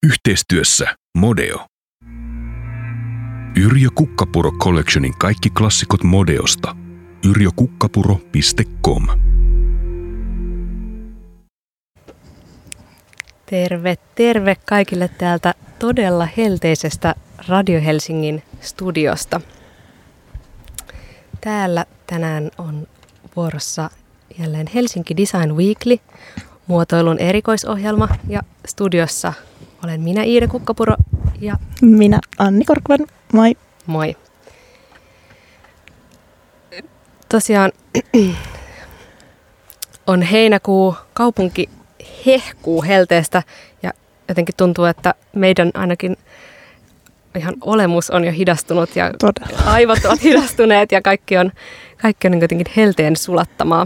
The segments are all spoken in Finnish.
Yhteistyössä Modeo. Yrjö Kukkapuro Collectionin kaikki klassikot Modeosta. yrjökukkapuro.com. Terve kaikille täältä todella helteisestä Radio Helsingin studiosta. Täällä tänään on vuorossa jälleen Helsinki Design Weekly, muotoilun erikoisohjelma, ja studiossa olen minä Iida Kukkapuro ja minä Anni Korkman. Moi. Moi. Tosiaan on heinäkuu, kaupunki hehkuu helteestä ja jotenkin tuntuu, että meidän ainakin ihan olemus on jo hidastunut ja aivot ovat hidastuneet ja kaikki on jotenkin helteen sulattamaa.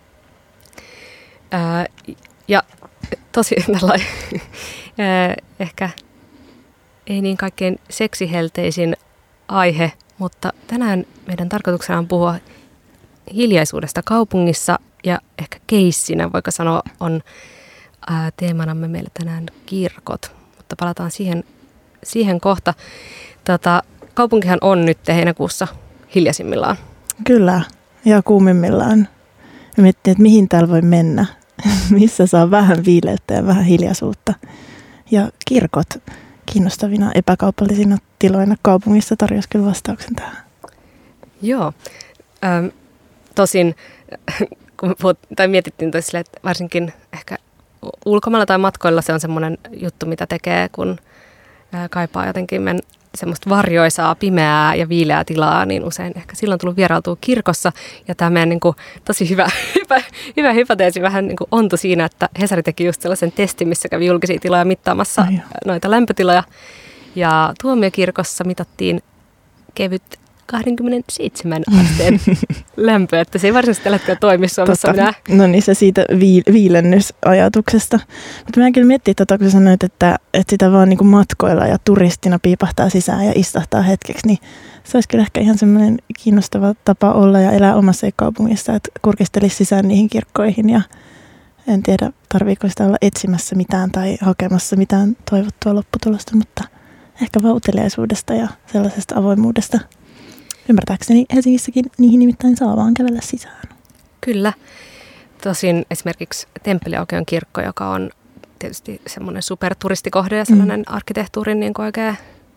Ja tosi tällainen ehkä ei niin kaikkein seksihelteisin aihe, mutta tänään meidän tarkoituksena on puhua hiljaisuudesta kaupungissa ja ehkä keissinä, voiko sanoa, on teemanamme meillä tänään kirkot, mutta palataan siihen kohta. Kaupunkihan on nyt heinäkuussa hiljaisimmillaan. Kyllä, ja kuumimmillaan. Miettii, että mihin täällä voi mennä, missä saa vähän viileyttä ja vähän hiljaisuutta. Ja kirkot kiinnostavina epäkaupallisina tiloina kaupungissa tarjosi kyllä vastauksen tähän. Joo, tosin kun mietittiin sille, että varsinkin ehkä ulkomailla tai matkoilla se on semmoinen juttu, mitä tekee, kun kaipaa jotenkin semmoista varjoisaa, pimeää ja viileää tilaa, niin usein ehkä silloin tullut vierailtua kirkossa. Ja tämä meidän niin kuin, tosi hyvä hypoteesi vähän niin kuin ontui siinä, että Hesari teki just sellaisen testin, missä kävi julkisia tiloja mittaamassa noita lämpötiloja. Ja Tuomiokirkossa mitattiin kevyt 27 asteen lämpö, että se ei varsinaisesti tällä hetkellä toimi Suomessa minä. No niin, se siitä viilennysajatuksesta. Mutta mä kyllä miettii, kun sanoit, että sitä vaan niinku matkoilla ja turistina piipahtaa sisään ja istahtaa hetkeksi, niin se olisi kyllä ehkä ihan semmoinen kiinnostava tapa olla ja elää omassa kaupungissa, että kurkistelisi sisään niihin kirkkoihin ja en tiedä, tarviiko sitä olla etsimässä mitään tai hakemassa mitään toivottua lopputulosta, mutta ehkä vaan uteliaisuudesta ja sellaisesta avoimuudesta. Ymmärtääkseni Helsingissäkin niihin nimittäin saa vaan kävellä sisään. Kyllä. Tosin esimerkiksi Temppeliaukeon kirkko, joka on tietysti semmoinen superturistikohde ja sellainen arkkitehtuurin niin kuin oikein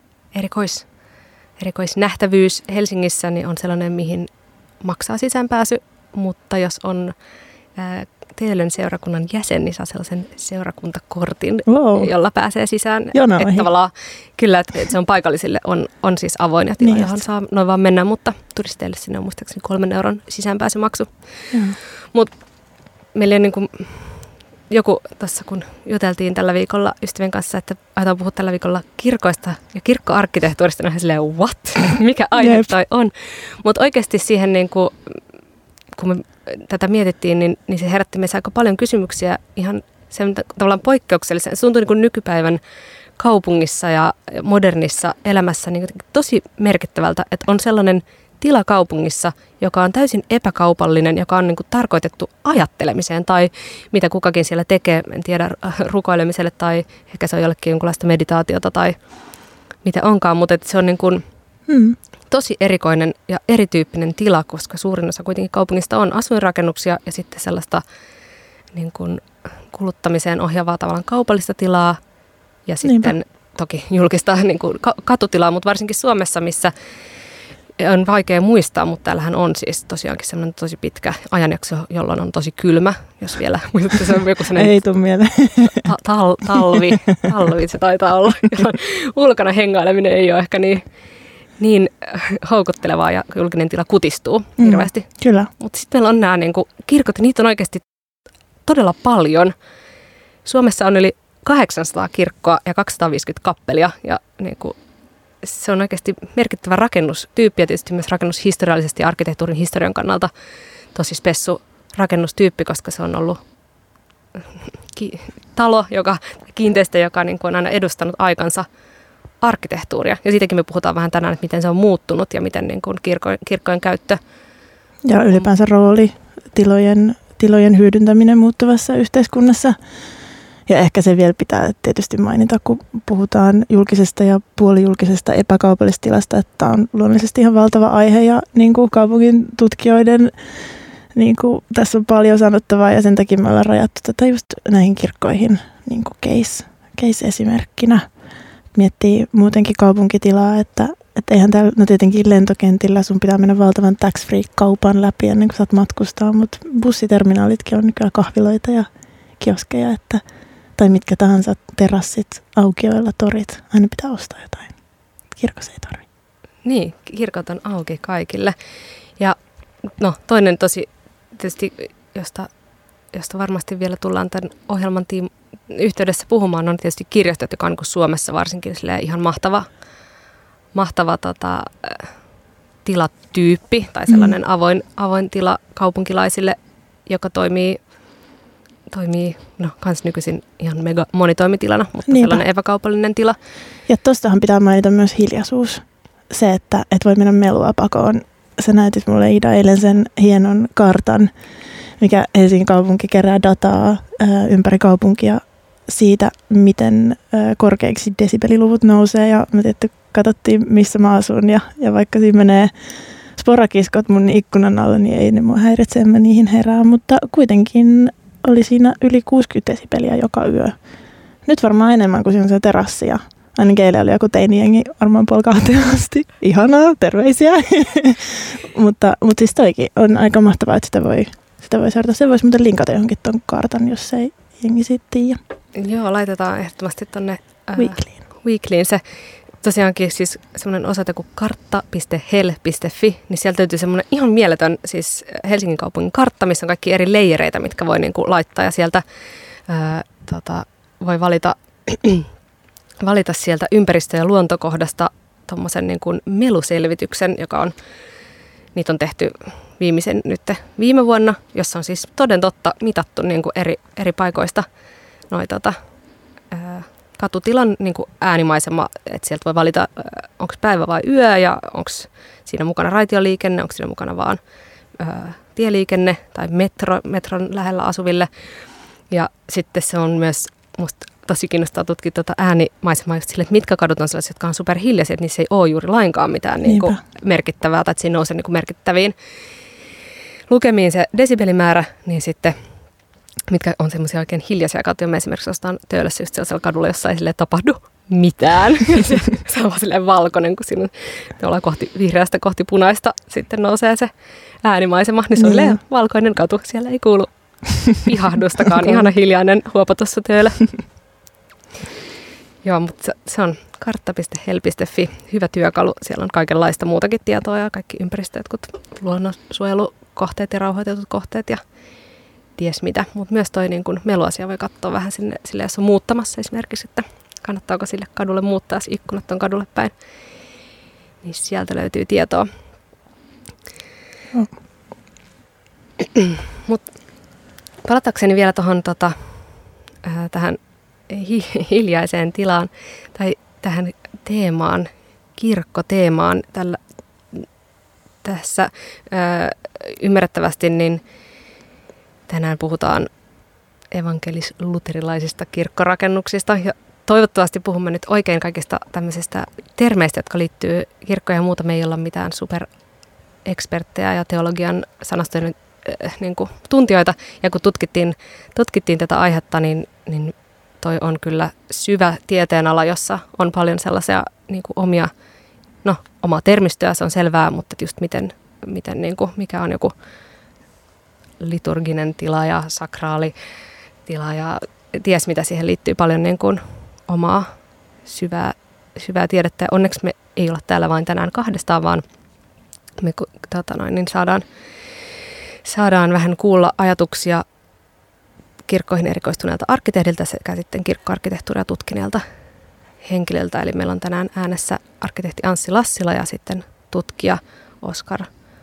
erikoisnähtävyys Helsingissä, niin on sellainen, mihin maksaa sisäänpääsy, mutta jos on Teelön seurakunnan jäsen, niin saa sellaisen seurakuntakortin, jolla pääsee sisään. Että tavallaan, kyllä, että se on paikallisille, on siis avoin ja tila, johon saa noin vaan mennä, mutta turisteille sinne on muistaakseni 3 euron sisäänpääsymaksu. Mutta meillä on niin kuin joku tuossa, kun juteltiin tällä viikolla ystävien kanssa, että aitaan puhua tällä viikolla kirkoista ja kirkkoarkkitehtuurista, niin on silleen, what? Mikä aihe toi on? Mutta oikeasti siihen niin kuin, kun me tätä mietittiin, niin se herätti meissä aika paljon kysymyksiä ihan sen tavallaan poikkeuksellisen. Se tuntui niin kuin nykypäivän kaupungissa ja modernissa elämässä niin tosi merkittävältä, että on sellainen tila kaupungissa, joka on täysin epäkaupallinen, joka on niin kuin tarkoitettu ajattelemiseen tai mitä kukakin siellä tekee, en tiedä, rukoilemiselle tai ehkä se on jollekin jonkunlaista meditaatiota tai mitä onkaan, mutta se on niin kuin tosi erikoinen ja erityyppinen tila, koska suurin osa kuitenkin kaupungista on asuinrakennuksia ja sitten sellaista niin kuin kuluttamiseen ohjaavaa tavallaan kaupallista tilaa ja sitten toki julkista niin kuin katutilaa, mutta varsinkin Suomessa, missä on vaikea muistaa, mutta täällähän on siis tosiaankin semmoinen tosi pitkä ajanjakso, jolloin on tosi kylmä, jos vielä muistatte, se on joku sellainen ei tule mieleen. Talvi se taitaa olla, jolloin ulkona hengaileminen ei ole ehkä niin houkuttelevaa ja julkinen tila kutistuu hirveästi. Kyllä. Mutta sitten meillä on nämä niin kuin kirkot, ja niitä on oikeasti todella paljon. Suomessa on yli 800 kirkkoa ja 250 kappelia, ja niin kuin, se on oikeasti merkittävä rakennustyyppi, ja tietysti myös rakennushistoriallisesti ja arkkitehtuurin historian kannalta tosi spessu rakennustyyppi, koska se on ollut kiinteistö, joka niin kuin on aina edustanut aikansa arkkitehtuuria. Ja siitäkin me puhutaan vähän tänään, että miten se on muuttunut ja miten niin kuin kirkkojen käyttö. Ja ylipäänsä rooli, tilojen hyödyntäminen muuttuvassa yhteiskunnassa. Ja ehkä se vielä pitää tietysti mainita, kun puhutaan julkisesta ja puolijulkisesta epäkaupallisesta tilasta, että on luonnollisesti ihan valtava aihe ja niin kuin kaupungin tutkijoiden niin kuin, tässä on paljon sanottavaa ja sen takia me ollaan rajattu tätä just näihin kirkkoihin niin kuin case-esimerkkinä. Miettii muutenkin kaupunkitilaa, että eihän täällä, no tietenkin lentokentillä sun pitää mennä valtavan tax-free-kaupan läpi ennen kuin saat matkustaa, mutta bussiterminaalitkin on nykyään kahviloita ja kioskeja, tai mitkä tahansa terassit, aukioilla, torit, aina pitää ostaa jotain. Kirkossa ei tarvitse. Niin, kirkot on auki kaikille. Ja no toinen tosi tietysti, josta varmasti vielä tullaan tämän ohjelman yhteydessä puhumaan, on tietysti kirjastot, joka on Suomessa varsinkin ihan mahtava tilatyyppi tai sellainen avoin tila kaupunkilaisille, joka toimii kans nykyisin ihan mega monitoimitilana, mutta sellainen epäkaupallinen tila. Ja tostahan pitää mainita myös hiljaisuus. Se, että et voi mennä melua pakoon. Sä näytit mulle, Ida, eilen sen hienon kartan, mikä Helsingin kaupunki kerää dataa ympäri kaupunkia siitä, miten korkeiksi desibeliluvut nousee. Ja me katsottiin, missä mä asun. Ja vaikka siinä menee sporakiskot mun ikkunan alle, niin ei ne mua häiritse, en mä niihin herää. Mutta kuitenkin oli siinä yli 60 desibeliä joka yö. Nyt varmaan enemmän kuin siinä on se terassi. Ja ainakin eilen oli joku teinijengi varmaan 1:30 asti. Ihanaa, terveisiä. mutta siis toikin on aika mahtavaa, että sitä voi seurata. Se voisi muuten linkata johonkin ton kartan, jos ei jengi siitä tiedä. Joo, laitetaan ehdottomasti tonne Weeklyin se. Tosiaankin siis semmoinen osoite kuin kartta.hel.fi, niin sieltä löytyy semmoinen ihan mieletön siis Helsingin kaupungin kartta, missä on kaikki eri leijereitä, mitkä voi niinku laittaa ja sieltä voi valita sieltä ympäristö- ja luontokohdasta tommosen niin kuin meluselvityksen, niitä on tehty viime vuonna, jossa on siis toden totta mitattu niin kuin eri paikoista katutilan niin kuin äänimaisema, että sieltä voi valita, onko päivä vai yö ja onko siinä mukana raitioliikenne, onko siinä mukana vaan tieliikenne tai metron lähellä asuville. Ja sitten se on myös musta tosi kiinnostaa tutkia äänimaisemaa just sille, että mitkä kadut on sellaisia, jotka on superhiljaisia, että niissä ei ole juuri lainkaan mitään niin kuin merkittävää tai että siinä nousee niin kuin merkittäviin lukemiin se desibelimäärä, niin sitten mitkä on semmoisia oikein hiljaisia katuja. Me esimerkiksi ostaan Töölössä just sellaisella kadulla, jossa ei tapahdu mitään. Se on vaan silleen valkoinen, kun siinä ollaan vihreästä kohti punaista, sitten nousee se äänimaisema, niin se on valkoinen katu. Siellä ei kuulu ihahdustakaan. Ihana hiljainen huopa tuossa Töölö. Joo, mutta se on kartta.hel.fi. Hyvä työkalu. Siellä on kaikenlaista muutakin tietoa ja kaikki ympäristöt, luonnonsuojelukohteet ja rauhoitetut kohteet ja ties mitä. Mutta myös toi niin kun meluasia voi katsoa vähän sille, jos on muuttamassa esimerkiksi, että kannattaako sille kadulle muuttaa, jos ikkunat on kadulle päin. Niin sieltä löytyy tietoa. Mutta palatakseni vielä tuohon tähän hiljaiseen tilaan tai tähän teemaan, kirkkoteemaan tässä ymmärrettävästi, niin tänään puhutaan evankelis-luterilaisista kirkkorakennuksista ja toivottavasti puhumme nyt oikein kaikista tämmöisistä termeistä, jotka liittyy kirkkoon ja muuta. Me ei olla mitään supereksperttejä ja teologian sanastojen niin kuin tuntijoita ja kun tutkittiin tätä aihetta, niin toi on kyllä syvä tieteenala, jossa on paljon sellaisia niin kuin omaa termistöä, se on selvää, mutta just miten niin kuin, mikä on joku liturginen tila ja sakraali tila ja ties mitä siihen liittyy paljon niin kuin omaa syvää tiedettä. Ja onneksi me ei olla täällä vain tänään kahdestaan, vaan me niin saadaan vähän kuulla ajatuksia kirkkoihin erikoistuneelta arkkitehdiltä sekä sitten kirkkoarkkitehtuuria tutkineelta henkilöltä. Eli meillä on tänään äänessä arkkitehti Anssi Lassila ja sitten tutkija Oskar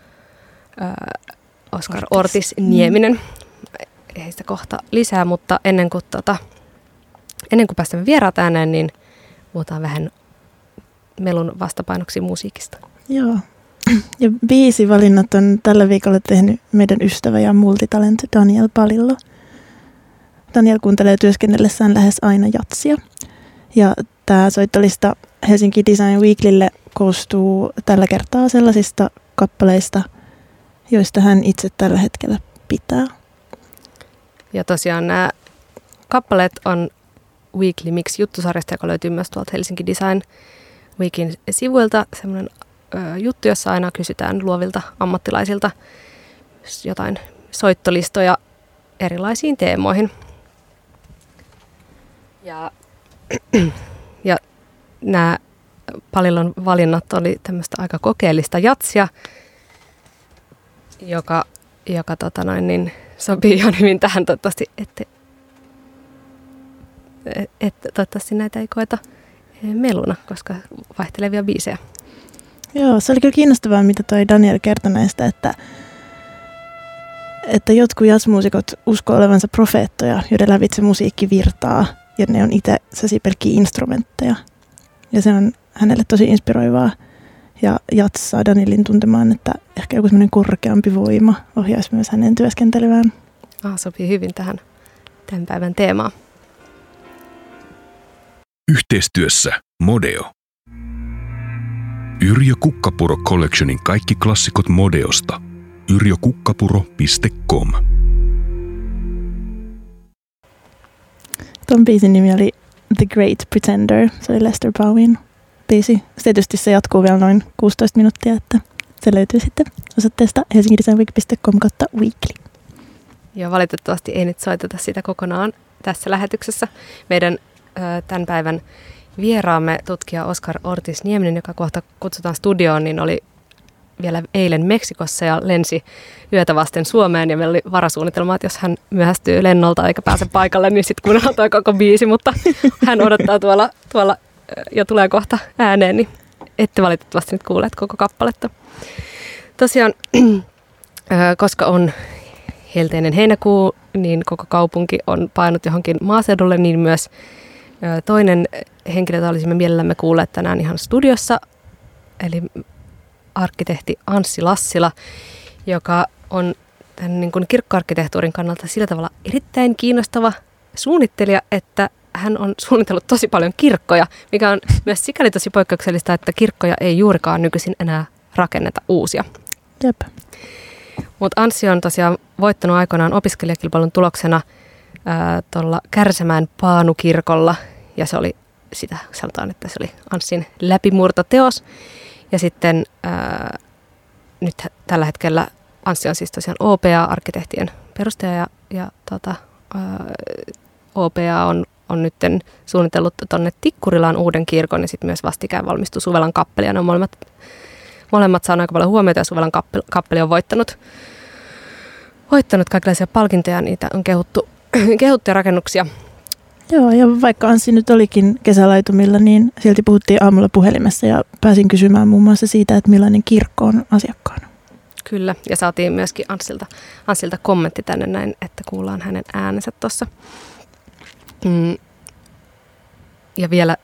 Ortis Nieminen. Heistä kohta lisää, mutta ennen kuin päästämme vieraat ääneen, niin puhutaan vähän melun vastapainoksi musiikista. Joo. Ja biisivalinnat on tällä viikolla tehnyt meidän ystävä ja multitalent Daniel Palillo. Daniel kuuntelee työskennellessään lähes aina jatsia. Ja tämä soittolista Helsinki Design Weeklylle koostuu tällä kertaa sellaisista kappaleista, joista hän itse tällä hetkellä pitää. Ja tosiaan nämä kappaleet on Weekly Mix-juttusarjasta, joka löytyy myös tuolta Helsinki Design Weekin sivuilta. Semmoinen juttu, jossa aina kysytään luovilta ammattilaisilta jotain soittolistoja erilaisiin teemoihin. Ja nämä Palillon valinnat oli tämmöistä aika kokeellista jatsia, joka sopii ihan hyvin tähän toivottavasti, että toivottavasti näitä ei koeta meluna, koska vaihtelevia biisejä. Joo, se oli kyllä kiinnostavaa, mitä toi Daniel kertoi näistä, että jotkut jazzmuusikot uskoo olevansa profeettoja, joiden lävitse musiikki virtaa, ja ne on itse sellaisia pelkkiä instrumentteja. Ja se on hänelle tosi inspiroivaa. Ja jazz saa Danielin tuntemaan, että ehkä joku semmoinen korkeampi voima ohjaisi myös hänen työskentelyään. Sopii hyvin tähän tämän päivän teemaan. Yhteistyössä Modeo. Yrjö Kukkapuro Collectionin kaikki klassikot Modeosta. yrjökukkapuro.com. Tuon biisin nimi oli The Great Pretender. Se oli Lester Bowin biisi. Tietysti se jatkuu vielä noin 16 minuuttia, että se löytyy sitten osoitteesta helsingidesignweek.com/weekly. Ja valitettavasti ei nyt soiteta sitä kokonaan tässä lähetyksessä. Meidän tämän päivän vieraamme tutkija Oskar Ortiz-Nieminen, joka kohta kutsutaan studioon, niin oli vielä eilen Meksikossa ja lensi yötä vasten Suomeen. Ja meillä oli varasuunnitelma, että jos hän myöhästyy lennolta eikä pääse paikalle, niin sitten kuunnellaan toi koko biisi. Mutta hän odottaa tuolla ja tulee kohta ääneen, niin ette valitettavasti nyt kuulleet koko kappaletta. Tosiaan, koska on helteinen heinäkuu, niin koko kaupunki on painut johonkin maaseudulle, niin myös toinen henkilö, jota olisimme mielellämme kuulleet tänään ihan studiossa, eli arkkitehti Anssi Lassila, joka on tämän niin kuin kirkkoarkkitehtuurin kannalta sillä tavalla erittäin kiinnostava suunnittelija, että hän on suunnitellut tosi paljon kirkkoja, mikä on myös sikäli tosi poikkeuksellista, että kirkkoja ei juurikaan nykyisin enää rakenneta uusia. Jep. Mutta Anssi on tosiaan voittanut aikoinaan opiskelijakilpailun tuloksena tuolla Kärsämään Paanukirkolla, ja se oli sitä, sanotaan, että se oli Anssin läpimurtoteos. Ja sitten nyt tällä hetkellä Anssi on siis tosiaan OPA-arkkitehtien perustaja, ja OPA on nyt suunnitellut tuonne Tikkurilaan uuden kirkon, ja sitten myös vastikään valmistui Suvelan kappeli, ja ne on molemmat saanut aika paljon huomiota, ja Suvelan kappeli on voittanut kaikenlaisia palkintoja, niitä on kehuttuja rakennuksia. Joo, ja vaikka Anssi nyt olikin kesälaitumilla, niin silti puhuttiin aamulla puhelimessa ja pääsin kysymään muun muassa siitä, että millainen kirkko on asiakkaana. Kyllä, ja saatiin myöskin Anssilta kommentti tänne näin, että kuullaan hänen äänensä tuossa. Ja vielä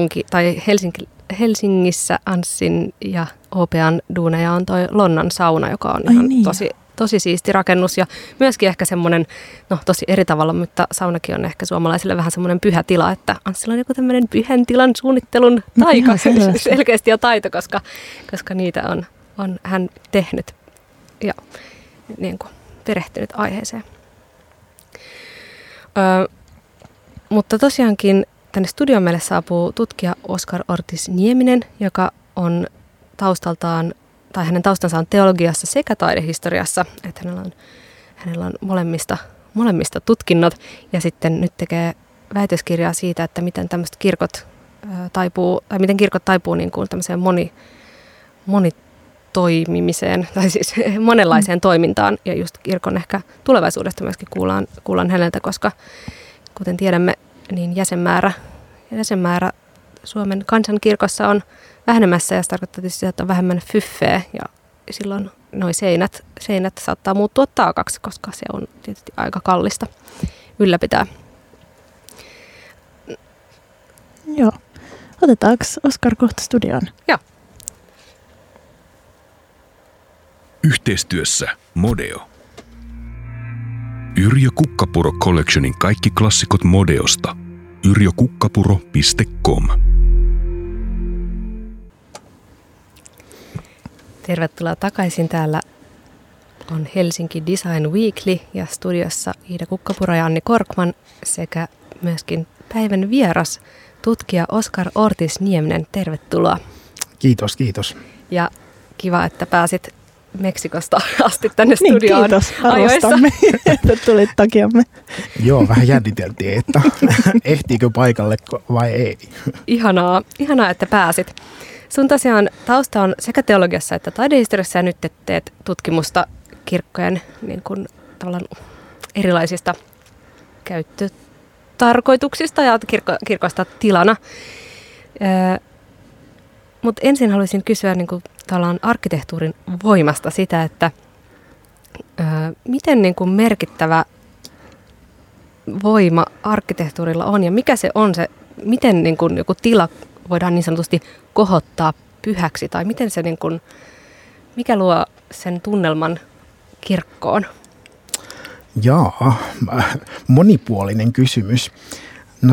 Helsingissä Anssin ja OPAn duuneja on toi Lonnan sauna, joka on ihan tosi siisti rakennus ja myöskin ehkä semmoinen, tosi eri tavalla, mutta saunakin on ehkä suomalaisille vähän semmoinen pyhä tila, että Anssilla on joku tämmöinen pyhän tilan suunnittelun taika, selkeästi ja taito, koska niitä on hän tehnyt ja niin kuin perehtynyt aiheeseen. Mutta tosiaankin tänne studioon meille saapuu tutkija Oskar Ortiz-Nieminen, joka on hänen taustansa on teologiassa sekä taidehistoriassa, että hänellä on molemmista tutkinnot, ja sitten nyt tekee väitöskirjaa siitä, että miten tämmöiset kirkot taipuu niin kuin tämmöiseen monitoimimiseen, tai siis monenlaiseen toimintaan, ja just kirkon ehkä tulevaisuudesta myöskin kuullaan häneltä, koska kuten tiedämme, niin jäsenmäärä Suomen kansankirkossa on vähenemässä, ja se tarkoittaa tietysti, että on vähemmän fyffeä, ja silloin nuo seinät saattaa muuttua taakaksi, koska se on tietysti aika kallista ylläpitää. Joo. Otetaanko Oskar kohta studioon? Joo. Yhteistyössä Modeo. Yrjö Kukkapuro Collectionin kaikki klassikot Modeosta. yrjökukkapuro.com. Tervetuloa takaisin. Täällä on Helsinki Design Weekly ja studiossa Iida Kukkapuro ja Anni Korkman sekä myöskin päivän vieras tutkija Oskar Ortiz-Nieminen. Tervetuloa. Kiitos. Ja kiva, että pääsit Meksikosta asti tänne studioon. Kiitos, arvostamme, että tulit takiamme. Joo, vähän jänniteltiin, että ehtiikö paikalle vai ei. Ihanaa, että pääsit. Sun tosiaan tausta on sekä teologiassa että taidehistoriassa ja nyt teet tutkimusta kirkkojen niin kuin, tavallaan erilaisista käyttötarkoituksista ja kirkoista tilana. Mutta ensin haluaisin kysyä niin kuin, arkkitehtuurin voimasta sitä, että miten niin kuin, merkittävä voima arkkitehtuurilla on ja mikä se on se, miten niin kuin, joku tila voidaan niin sanotusti kohottaa pyhäksi tai miten se, niin kuin, mikä luo sen tunnelman kirkkoon? Jaa, monipuolinen kysymys. No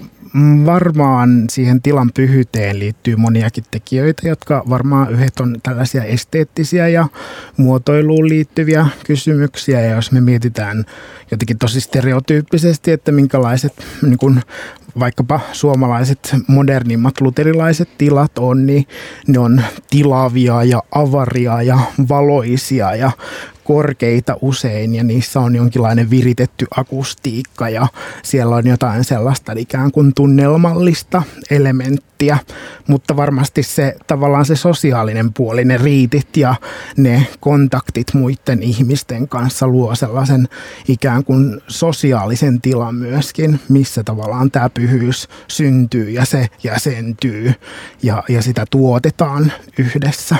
varmaan siihen tilan pyhyyteen liittyy moniakin tekijöitä, jotka varmaan yhdet on tällaisia esteettisiä ja muotoiluun liittyviä kysymyksiä. Ja jos me mietitään jotenkin tosi stereotyyppisesti, että minkälaiset niin kun vaikkapa suomalaiset modernimmat luterilaiset tilat on, niin ne on tilavia ja avaria ja valoisia ja korkeita usein ja niissä on jonkinlainen viritetty akustiikka ja siellä on jotain sellaista ikään kuin tunnelmallista elementtiä, mutta varmasti se tavallaan se sosiaalinen puoli, ne riitit ja ne kontaktit muiden ihmisten kanssa luo sellaisen ikään kuin sosiaalisen tilan myöskin, missä tavallaan tämä pyhyys syntyy ja se jäsentyy ja sitä tuotetaan yhdessä.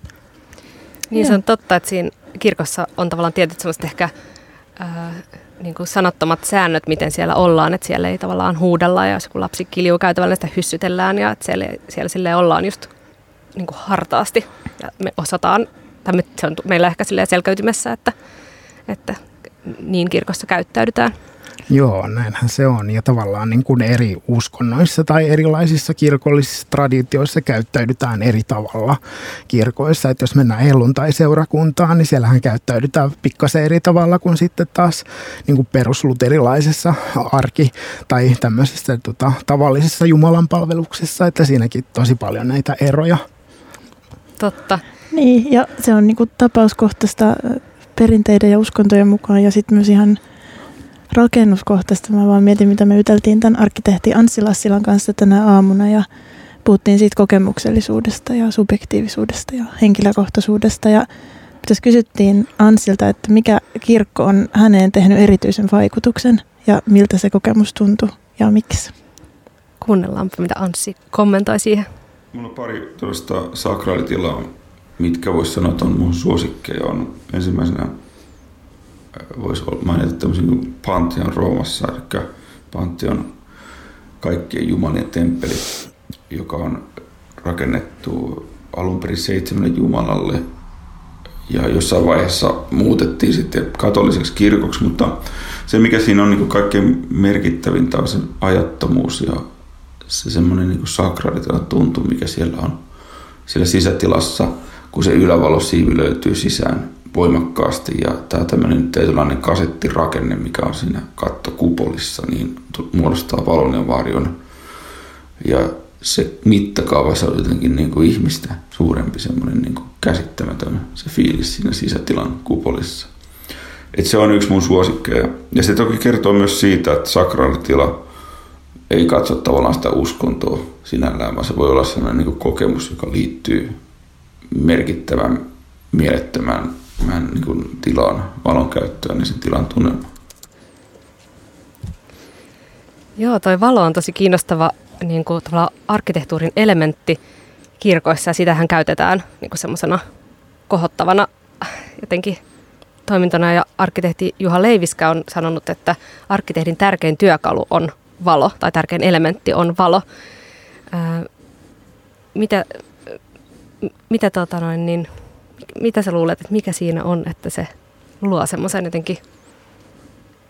Niin se on totta, että siinä kirkossa on tavallaan tietyt sellaiset ehkä niin kuin sanottomat säännöt, miten siellä ollaan, että siellä ei tavallaan huudella ja jos joku lapsi kiljuu käytävällä, sitä hyssytellään ja että siellä silleen ollaan just niin kuin hartaasti ja me osataan, tai se on meillä ehkä silleen selkäytymessä, että niin kirkossa käyttäydytään. Joo, näinhän se on. Ja tavallaan niin kuin eri uskonnoissa tai erilaisissa kirkollisissa traditioissa käyttäydytään eri tavalla kirkoissa. Että jos mennään helluntai-seurakuntaan, niin siellähän käyttäydytään pikkasen eri tavalla kuin sitten taas niin kuin perusluterilaisessa tai tämmöisessä tavallisessa jumalanpalveluksessa. Että siinäkin tosi paljon näitä eroja. Totta. Niin, ja se on niin kuin tapauskohtaista perinteiden ja uskontojen mukaan ja sitten myös ihan rakennuskohtaista. Mä vaan mietin, mitä me yteltiin tämän arkkitehti Anssi Lassilan kanssa tänä aamuna ja puhuttiin siitä kokemuksellisuudesta ja subjektiivisuudesta ja henkilökohtaisuudesta. Ja tässä kysyttiin Anssilta, että mikä kirkko on häneen tehnyt erityisen vaikutuksen ja miltä se kokemus tuntui ja miksi. Kuunnellaanpa, mitä Anssi kommentoi siihen. Mulla on pari tuollaista sakraalitilaa, mitkä voisi sanoa, että on mun suosikkeja. On ensimmäisenä voisi mainita tämmöisen kuin Pantheon Roomassa, eli Pantheon kaikkien jumalien temppeli, joka on rakennettu alun perin 7 jumalalle ja jossain vaiheessa muutettiin sitten katoliseksi kirkoksi, mutta se mikä siinä on niin kuin kaikkein merkittävintä on se ajattomuus ja se semmoinen niin kuin sakraalitilan tuntu, mikä siellä on siellä sisätilassa, kun se ylävalosiivi löytyy sisään voimakkaasti ja tämä tämmöinen tietynlainen kasettirakenne, mikä on siinä kattokupolissa, niin muodostaa valon ja varjon. Ja se mittakaava se on jotenkin niin kuin ihmistä suurempi, semmoinen niin kuin käsittämätön se fiilis siinä sisätilan kupolissa. Et se on yksi mun suosikkeja. Ja se toki kertoo myös siitä, että sakraalitila ei katso tavallaan sitä uskontoa sinällään, vaan se voi olla sellainen niin kuin kokemus, joka liittyy merkittävän, mielettömän niin kuin tilaan, valon käyttöön ja sen tilan tunnelmaan. Joo, toi valo on tosi kiinnostava niin kuin arkkitehtuurin elementti kirkoissa ja sitähän käytetään niin kuin semmoisena kohottavana jotenkin toimintona. Ja arkkitehti Juha Leiviskä on sanonut, että arkkitehdin tärkein työkalu on valo tai tärkein elementti on valo. Mitä sä luulet, että mikä siinä on, että se luo semmoisen jotenkin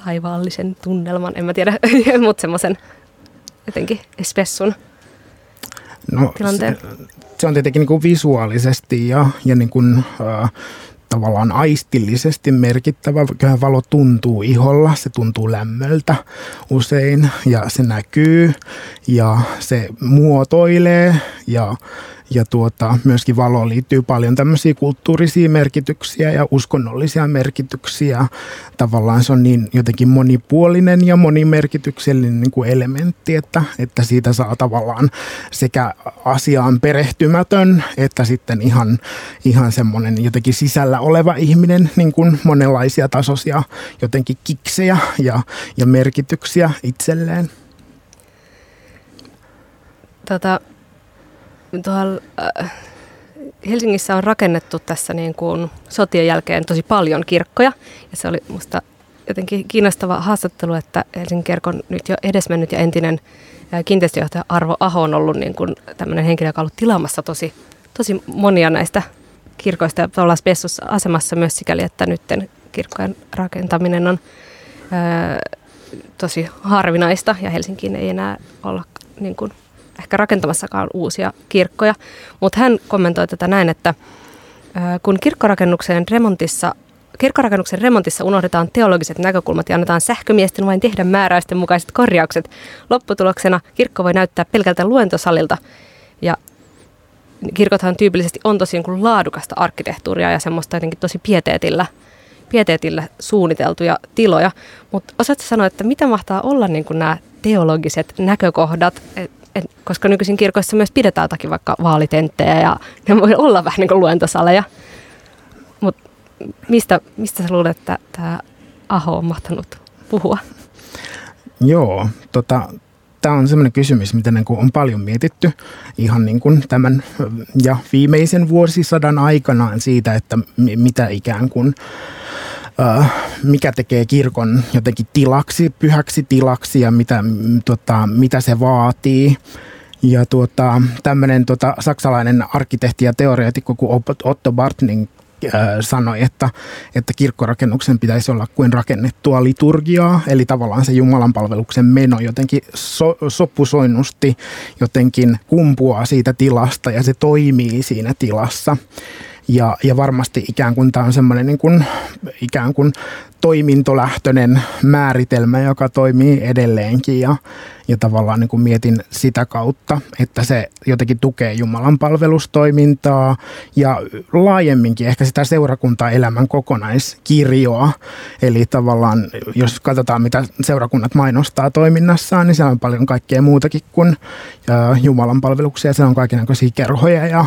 taivaallisen tunnelman, en mä tiedä, mutta semmoisen jotenkin spessun tilanteen. Se on tietenkin niin kuin visuaalisesti ja niin kuin, tavallaan aistillisesti merkittävä. Kyllähän valo tuntuu iholla, se tuntuu lämmöltä usein ja se näkyy ja se muotoilee ja myöskin valoon liittyy paljon tämmöisiä kulttuurisia merkityksiä ja uskonnollisia merkityksiä. Tavallaan se on niin jotenkin monipuolinen ja monimerkityksellinen niin kuin elementti, että siitä saa tavallaan sekä asiaan perehtymätön että sitten ihan semmoinen jotenkin sisällä oleva ihminen, niin kuin monenlaisia tasoisia jotenkin kiksejä ja merkityksiä itselleen. Tuolla Helsingissä on rakennettu tässä niin kuin sotien jälkeen tosi paljon kirkkoja ja se oli musta jotenkin kiinnostava haastattelu, että Helsingin kirkon nyt jo edesmennyt ja entinen kiinteistöjohtaja Arvo Aho on ollut niin kuin tämmöinen henkilö, joka on ollut tilaamassa tosi monia näistä kirkoista ja ollaan spessussa asemassa myös sikäli, että nytten kirkkojen rakentaminen on tosi harvinaista ja Helsinkiin ei enää olla niin kuin ehkä rakentamassakaan uusia kirkkoja, mutta hän kommentoi tätä näin, että kun kirkkorakennuksen remontissa unohdetaan teologiset näkökulmat ja annetaan sähkömiesten vain tehdä määräysten mukaiset korjaukset, lopputuloksena kirkko voi näyttää pelkältä luentosalilta ja kirkothan tyypillisesti on tosi niin laadukasta arkkitehtuuria ja semmoista jotenkin tosi pieteetillä suunniteltuja tiloja, mutta osaatko sanoa, että mitä mahtaa olla niin kuin nämä teologiset näkökohdat, koska nykyisin kirkoissa myös pidetään jotakin vaikka vaalitenttejä ja ne voi olla vähän niin kuin luentosaleja. Mutta mistä sä luulet, että tämä Aho on mahtanut puhua? Joo, tämä on sellainen kysymys, mitä niin kuin on paljon mietitty ihan niin kuin tämän ja viimeisen vuosisadan aikana siitä, että mitä ikään kuin mikä tekee kirkon jotenkin tilaksi, pyhäksi tilaksi ja mitä se vaatii. Ja tämmöinen saksalainen arkkitehti ja teoreetikko kuin Otto Bartning sanoi, että kirkkorakennuksen pitäisi olla kuin rakennettua liturgiaa, eli tavallaan se jumalanpalveluksen meno jotenkin sopusoinnusti jotenkin kumpuaa siitä tilasta ja se toimii siinä tilassa. Ja varmasti ikään kuin tämä on semmoinen niin kuin, ikään kuin toimintolähtöinen määritelmä, joka toimii edelleenkin ja tavallaan niin kuin mietin sitä kautta, että se jotenkin tukee Jumalan palvelustoimintaa ja laajemminkin ehkä sitä seurakuntaelämän kokonaiskirjoa. Eli tavallaan jos katsotaan mitä seurakunnat mainostaa toiminnassaan, niin siellä on paljon kaikkea muutakin kuin Jumalan palveluksia. Siellä on kaikennäköisiä kerhoja ja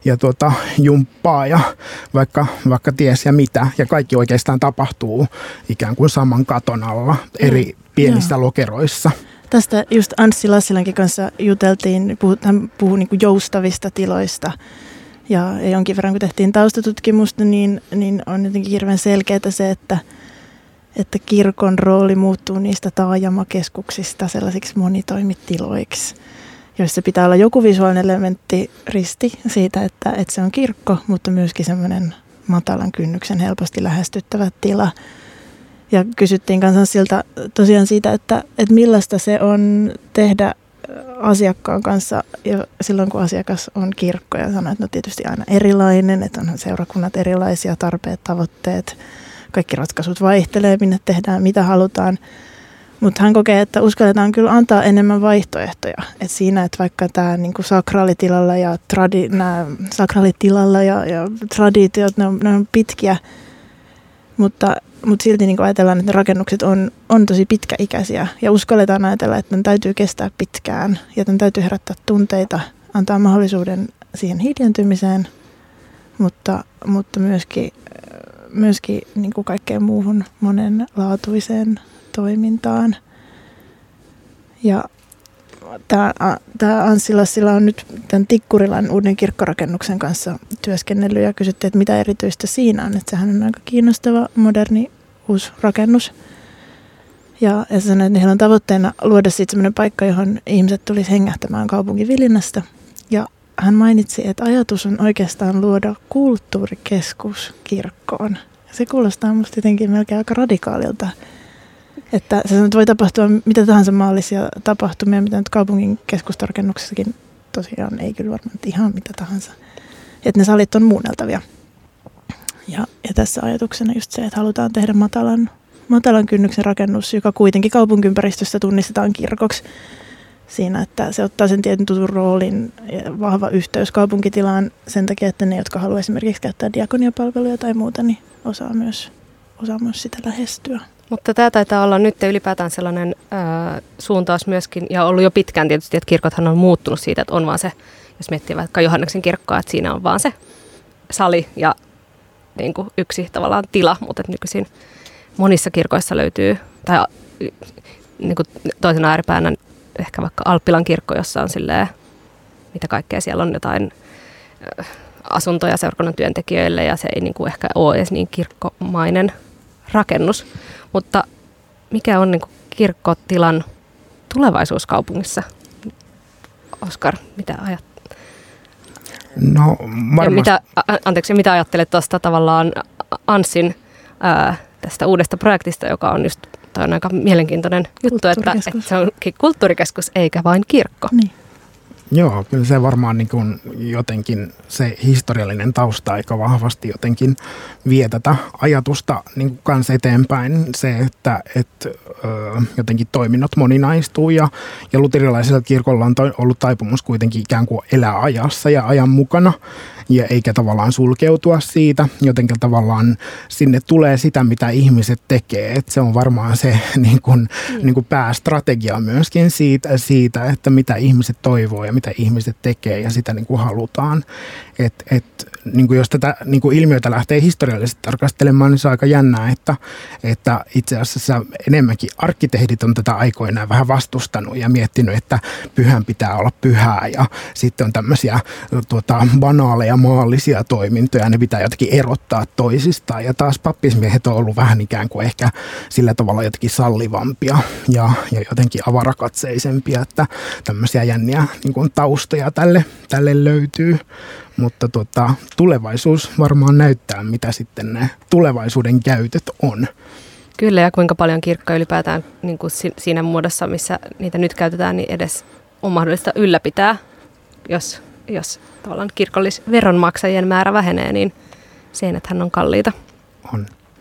jumppaa ja vaikka ties ja mitä ja kaikki oikeastaan tapahtuu ikään kuin saman katon alla eri pienissä lokeroissa. Tästä just Anssi Lassilankin kanssa juteltiin, hän puhui niin kuin joustavista tiloista ja jonkin verran kun tehtiin taustatutkimusta, niin on jotenkin hirveän selkeää se, että kirkon rooli muuttuu niistä taajamakeskuksista sellaisiksi monitoimitiloiksi, joissa pitää olla joku visuaalinen elementti risti siitä, että se on kirkko, mutta myöskin semmoinen matalan kynnyksen helposti lähestyttävä tila. Ja kysyttiin siltä tosiaan siitä, että millaista se on tehdä asiakkaan kanssa ja silloin kun asiakas on kirkko ja sanoo, että no tietysti aina erilainen, että onhan seurakunnat erilaisia, tarpeet, tavoitteet, kaikki ratkaisut vaihtelee, minne tehdään, mitä halutaan. Mutta hän kokee, että uskalletaan kyllä antaa enemmän vaihtoehtoja. Et siinä, että vaikka tämä niinku sakraalitilalla ja traditiot, ne on pitkiä, mutta silti niin ajatellaan, että ne rakennukset on tosi pitkäikäisiä ja uskalletaan ajatella, että ne täytyy kestää pitkään ja ne täytyy herättää tunteita, antaa mahdollisuuden siihen hiljentymiseen, mutta myöskin niin kuin kaikkeen muuhun monenlaatuiseen toimintaan. Ja tämä Anssi Lassila on nyt tämän Tikkurilan uuden kirkkorakennuksen kanssa työskennellyt ja kysyttiin, että mitä erityistä siinä on. Että sehän on aika kiinnostava, moderni, uusi rakennus. Ja se sanoi, että heillä on tavoitteena luoda siitä sellainen paikka, johon ihmiset tulisi hengähtämään kaupungin vilinnästä. Ja hän mainitsi, että ajatus on oikeastaan luoda kulttuurikeskus kirkkoon. Ja se kuulostaa musta jotenkin melkein aika radikaalilta Että se nyt voi tapahtua mitä tahansa maallisia tapahtumia, mitä nyt kaupungin keskustarkennuksessakin tosiaan ei kyllä varmaan ihan mitä tahansa. Että ne salit on muunneltavia. Ja tässä ajatuksena just se, että halutaan tehdä matalan kynnyksen rakennus, joka kuitenkin kaupunkiympäristössä tunnistetaan kirkoksi. Siinä, että se ottaa sen tietyn tutun roolin ja vahva yhteys kaupunkitilaan sen takia, että ne, jotka haluaa esimerkiksi käyttää diakoniapalveluja tai muuta, niin osaa myös sitä lähestyä. Mutta tämä taitaa olla nyt ylipäätään sellainen suuntaus myöskin, ja ollut jo pitkään tietysti, että kirkothan on muuttunut siitä, että on vaan se, jos miettii vaikka Johanneksen kirkkoa, että siinä on vaan se sali ja niin kuin yksi tavallaan tila, mutta että nykyisin monissa kirkoissa löytyy, tai niin kuin toisena ääripäänä ehkä vaikka Alppilan kirkko, jossa on silleen, mitä kaikkea siellä on, jotain asuntoja seurakunnan työntekijöille, ja se ei niin kuin ehkä ole edes niin kirkkomainen rakennus. Mutta mikä on niin kuin kirkkotilan tulevaisuus kaupungissa? Oskar, mitä ajattelet? No varmasti. Mitä ajattelet tuosta tavallaan Anssin tästä uudesta projektista, joka on just toi on aika mielenkiintoinen juttu, että se on kulttuurikeskus eikä vain kirkko. Niin. Joo, kyllä se varmaan niin kuin jotenkin se historiallinen tausta aika vahvasti jotenkin vie tätä ajatusta niin kuin kanssa eteenpäin. Se, että jotenkin toiminnot moninaistuu ja luterilaisella kirkolla on ollut taipumus kuitenkin ikään kuin elää ajassa ja ajan mukana ja eikä tavallaan sulkeutua siitä. Jotenkin tavallaan sinne tulee sitä, mitä ihmiset tekee. Et se on varmaan se niin kuin päästrategia myöskin siitä, että mitä ihmiset toivoo ja mitä ihmiset tekee ja sitä niin kuin halutaan. Niin kuin jos tätä niin kuin ilmiötä lähtee historiallisesti tarkastelemaan, niin se on aika jännää, että itse asiassa enemmänkin arkkitehdit on tätä aikoinaan vähän vastustanut ja miettinyt, että pyhän pitää olla pyhää ja sitten on tämmöisiä banaaleja maallisia toimintoja, ne pitää jotenkin erottaa toisistaan ja taas pappismiehet on ollut vähän ikään kuin ehkä sillä tavalla jotenkin sallivampia ja jotenkin avarakatseisempia, että tämmöisiä jänniä niin kuin taustoja tälle löytyy. Mutta tulevaisuus varmaan näyttää, mitä sitten ne tulevaisuuden käytöt on. Kyllä, ja kuinka paljon kirkkoja ylipäätään niin kuin siinä muodossa, missä niitä nyt käytetään, niin edes on mahdollista ylläpitää, jos tavallaan kirkollisveronmaksajien määrä vähenee, niin seinäthän on kalliita. On.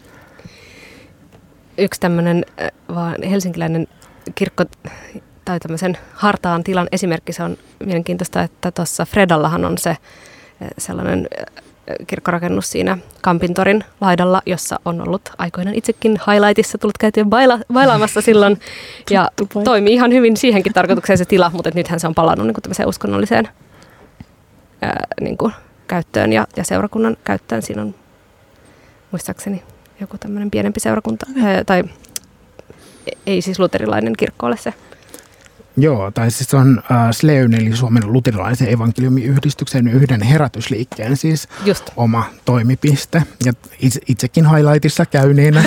Yksi tämmöinen vaan helsinkiläinen kirkko tai tämmöisen hartaan tilan esimerkki, se on mielenkiintoista, että tuossa Fredallahan on se sellainen kirkkorakennus siinä Kampintorin laidalla, jossa on ollut aikoinaan itsekin highlightissa tullut käytyä bailaamassa silloin. Ja toimi ihan hyvin siihenkin tarkoitukseen se tila, mutta nythän se on palannut niin kuin tämmöiseen uskonnolliseen niin kuin käyttöön ja seurakunnan käyttöön. Siinä on muistaakseni joku tämmöinen pienempi seurakunta, tai ei siis luterilainen kirkko ole se. Joo, tai siis on SLEYn eli Suomen luterilaisen evankeliumiyhdistyksen yhden herätysliikkeen siis just oma toimipiste. Ja itsekin highlightissa käyneenä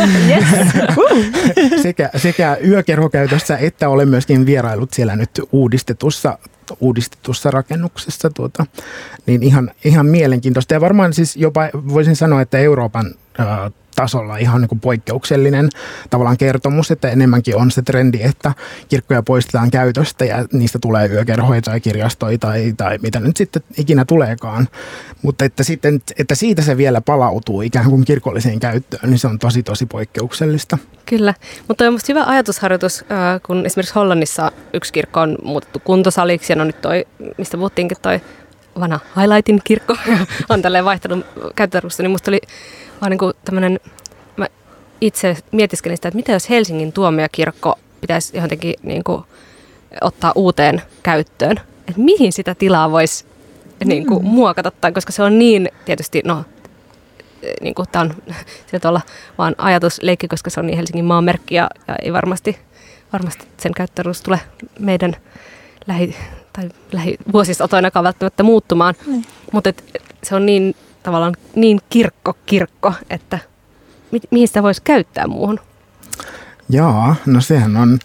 sekä yökerhokäytössä että olen myöskin vierailut siellä nyt uudistetussa rakennuksessa. Niin ihan mielenkiintoista. Ja varmaan siis jopa voisin sanoa, että Euroopan tasolla ihan niin kuin poikkeuksellinen tavallaan kertomus, että enemmänkin on se trendi, että kirkkoja poistetaan käytöstä ja niistä tulee yökerhoja tai kirjastoja tai mitä nyt sitten ikinä tuleekaan. Mutta että siitä se vielä palautuu ikään kuin kirkolliseen käyttöön, niin se on tosi poikkeuksellista. Kyllä, mutta on musta hyvä ajatusharjoitus, kun esimerkiksi Hollannissa yksi kirkko on muutettu kuntosaliksi ja no nyt toi, mistä puhuttiinkin toi vanha Highlightin kirkko on tälleen vaihtanut käyttötarkoitusta, niin musta oli vaan niin kuin tämmöinen, mä itse mietiskelin sitä, että mitä jos Helsingin tuomiokirkko pitäisi jotenkin niin kuin ottaa uuteen käyttöön, että mihin sitä tilaa voisi niin kuin muokata, tai koska se on niin tietysti, niin kuin tämä on sillä tavalla vaan ajatusleikki, koska se on niin Helsingin maanmerkki ja ei varmasti sen käyttötarkoitus tule meidän lähivuosisotoinakaan välttämättä muuttumaan, mutta se on niin tavallaan niin kirkko, että mihin sitä voisi käyttää muuhun? Jaa, no sehän on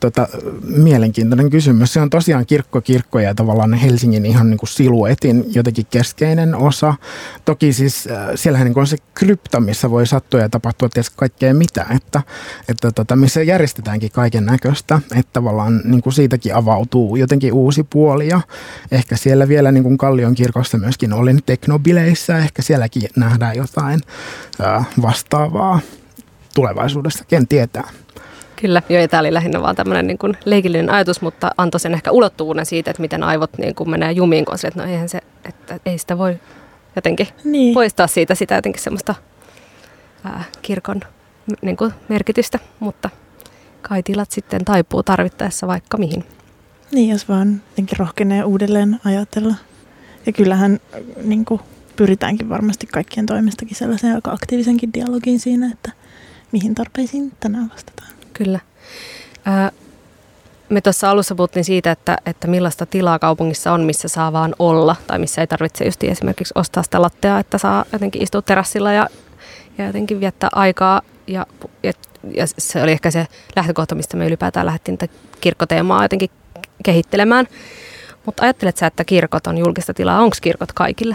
Mielenkiintoinen kysymys. Se on tosiaan kirkko ja tavallaan Helsingin ihan niin kuin siluetin jotenkin keskeinen osa. Toki siis siellähän niin kuin on se krypta, missä voi sattua ja tapahtua tietysti kaikkea mitä, että missä järjestetäänkin kaiken näköistä, että tavallaan niin kuin siitäkin avautuu jotenkin uusi puoli ja ehkä siellä vielä niin kuin Kallion kirkossa myöskin olin teknobileissä, ehkä sielläkin nähdään jotain vastaavaa tulevaisuudessa, ken tietää. Kyllä, joo, ja tämä oli lähinnä vaan tämmöinen niin kuin leikillinen ajatus, mutta antoi sen ehkä ulottuvuuden siitä, että miten aivot niin kuin menee jumiin, kun on sille, että no eihän se, että ei sitä voi jotenkin poistaa siitä sitä jotenkin semmoista kirkon niin kuin merkitystä, mutta kai tilat sitten taipuu tarvittaessa vaikka mihin. Niin, jos vaan jotenkin rohkenee uudelleen ajatella. Ja kyllähän niin kuin pyritäänkin varmasti kaikkien toimestakin sellaiseen aika aktiivisenkin dialogiin siinä, että mihin tarpeisiin tänään vastataan. Kyllä. Me tuossa alussa puhuttiin siitä, että millaista tilaa kaupungissa on, missä saa vaan olla, tai missä ei tarvitse just esimerkiksi ostaa sitä lattea, että saa jotenkin istua terassilla ja jotenkin viettää aikaa. Ja se oli ehkä se lähtökohta, mistä me ylipäätään lähdettiin tätä kirkkoteemaa jotenkin kehittelemään. Mutta ajattelet sä, että kirkot on julkista tilaa? Onko kirkot kaikille?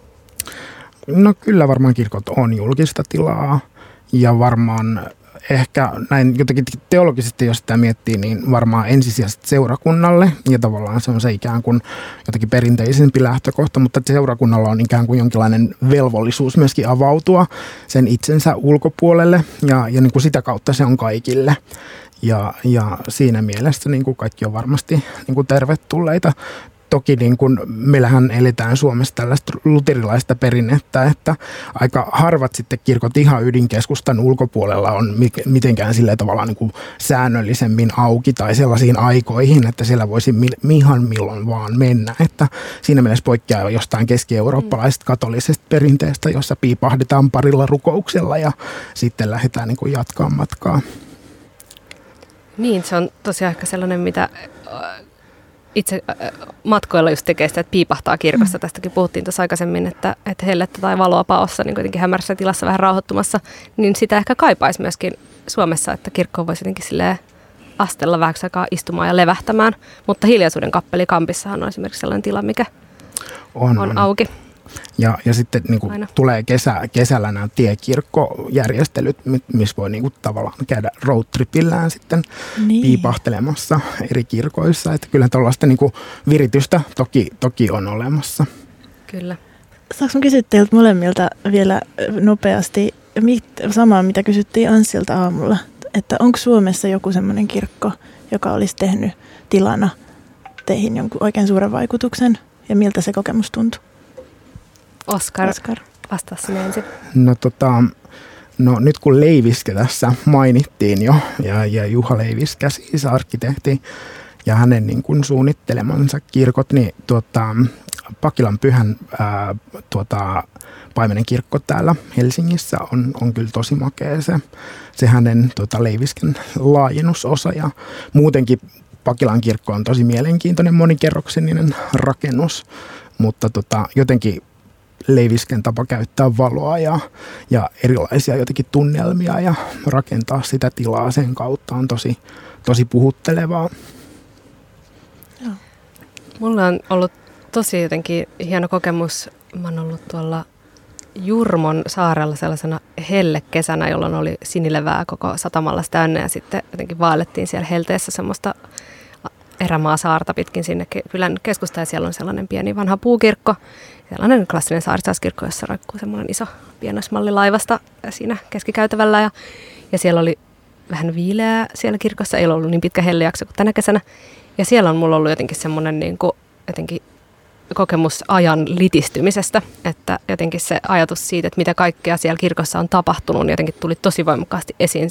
No kyllä varmaan kirkot on julkista tilaa ja varmaan ehkä näin jotenkin teologisesti, jos sitä miettii, niin varmaan ensisijaisesti seurakunnalle ja tavallaan se on se ikään kuin jotenkin perinteisempi lähtökohta, mutta seurakunnalla on ikään kuin jonkinlainen velvollisuus myöskin avautua sen itsensä ulkopuolelle ja niin kuin sitä kautta se on kaikille. Ja siinä mielessä niin kuin kaikki on varmasti niin kuin tervetulleita. Toki niin kuin meillähän eletään Suomessa tällaista luterilaista perinnettä, että aika harvat sitten kirkot ihan ydinkeskustan ulkopuolella on mitenkään sillä tavalla niin kuin säännöllisemmin auki tai sellaisiin aikoihin, että siellä voisi ihan milloin vaan mennä. Että siinä mielessä poikkeaa jostain keski-eurooppalaisesta katolisesta perinteestä, jossa piipahdetaan parilla rukouksella ja sitten lähdetään niin kuin jatkaa matkaa. Niin, se on tosiaan ehkä sellainen, mitä itse matkoilla just tekee sitä, että piipahtaa kirkossa. Tästäkin puhuttiin tuossa aikaisemmin, että hellettä tai valoa paossa niin kuitenkin hämärässä tilassa vähän rauhoittumassa, niin sitä ehkä kaipaisi myöskin Suomessa, että kirkkoon voisi jotenkin silleen astella vähäksi aikaa istumaan ja levähtämään. Mutta Hiljaisuuden kappeli Kampissahan on esimerkiksi sellainen tila, mikä on auki. Ja sitten niin kuin tulee kesällä nämä tiekirkkojärjestelyt, missä voi niin kuin tavallaan käydä roadtripillään sitten piipahtelemassa eri kirkoissa. Että kyllä tällaista niin kuin viritystä toki on olemassa. Kyllä. Saanko kysyä teiltä molemmilta vielä nopeasti samaa, mitä kysyttiin Anssilta aamulla? Että onko Suomessa joku semmoinen kirkko, joka olisi tehnyt tilana teihin jonkun oikein suuren vaikutuksen? Ja miltä se kokemus tuntui? Oskar. Vastaa sinne ensin. No nyt kun Leiviskä tässä mainittiin jo, ja Juha Leiviskä, siis arkkitehti, ja hänen niin kuin suunnittelemansa kirkot, niin Pakilan Pyhän Paimenen kirkko täällä Helsingissä on kyllä tosi makea se hänen Leiviskän laajennusosa, ja muutenkin Pakilan kirkko on tosi mielenkiintoinen monikerroksinen rakennus, mutta jotenkin Leivisken tapa käyttää valoa ja erilaisia jotenkin tunnelmia ja rakentaa sitä tilaa sen kautta on tosi puhuttelevaa. Joo. Mulla on ollut tosi jotenkin hieno kokemus. Mä oon ollut tuolla Jurmon saarella sellaisena hellekesänä, jolloin oli sinilevää koko satamalla täynnä ja sitten jotenkin vaellettiin siellä helteessä semmoista erämaasaarta pitkin sinne kylän keskustaan ja siellä on sellainen pieni vanha puukirkko, sellainen klassinen saaristoskirkko, jossa roikkuu semmoinen iso pienoismalli laivasta siinä keskikäytävällä ja siellä oli vähän viileää siellä kirkossa, ei ollut niin pitkä hellejakso kuin tänä kesänä ja siellä on mulla ollut jotenkin semmoinen niin kuin, jotenkin kokemus ajan litistymisestä, että jotenkin se ajatus siitä, että mitä kaikkea siellä kirkossa on tapahtunut, niin jotenkin tuli tosi voimakkaasti esiin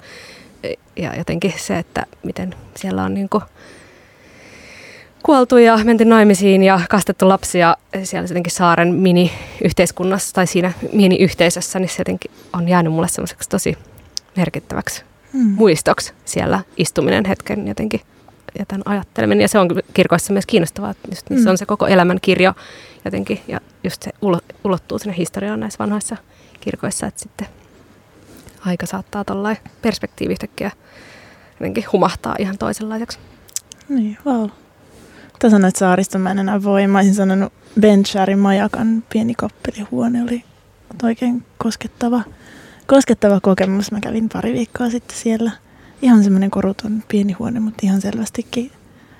ja jotenkin se, että miten siellä on niin kuin kuoltu ja menty naimisiin ja kastettu lapsia siellä jotenkin saaren mini-yhteiskunnassa tai siinä mini-yhteisössä, niin se jotenkin on jäänyt mulle semmoiseksi tosi merkittäväksi muistoksi siellä istuminen hetken jotenkin ja tämän ajatteleminen. Ja se on kirkoissa myös kiinnostavaa, että just niissä on se koko elämän kirjo jotenkin ja just se ulottuu sinne historiaan näissä vanhoissa kirkoissa, että sitten aika saattaa tollain perspektiivi yhtäkkiä jotenkin humahtaa ihan toisenlaiseksi. Niin, vau. Sä sanoit saarista, mä en enää voi. Mä olisin sanonut Bencharin majakan pieni kappelihuone oli oikein koskettava kokemus. Mä kävin pari viikkoa sitten siellä. Ihan semmoinen koruton pieni huone, mutta ihan selvästikin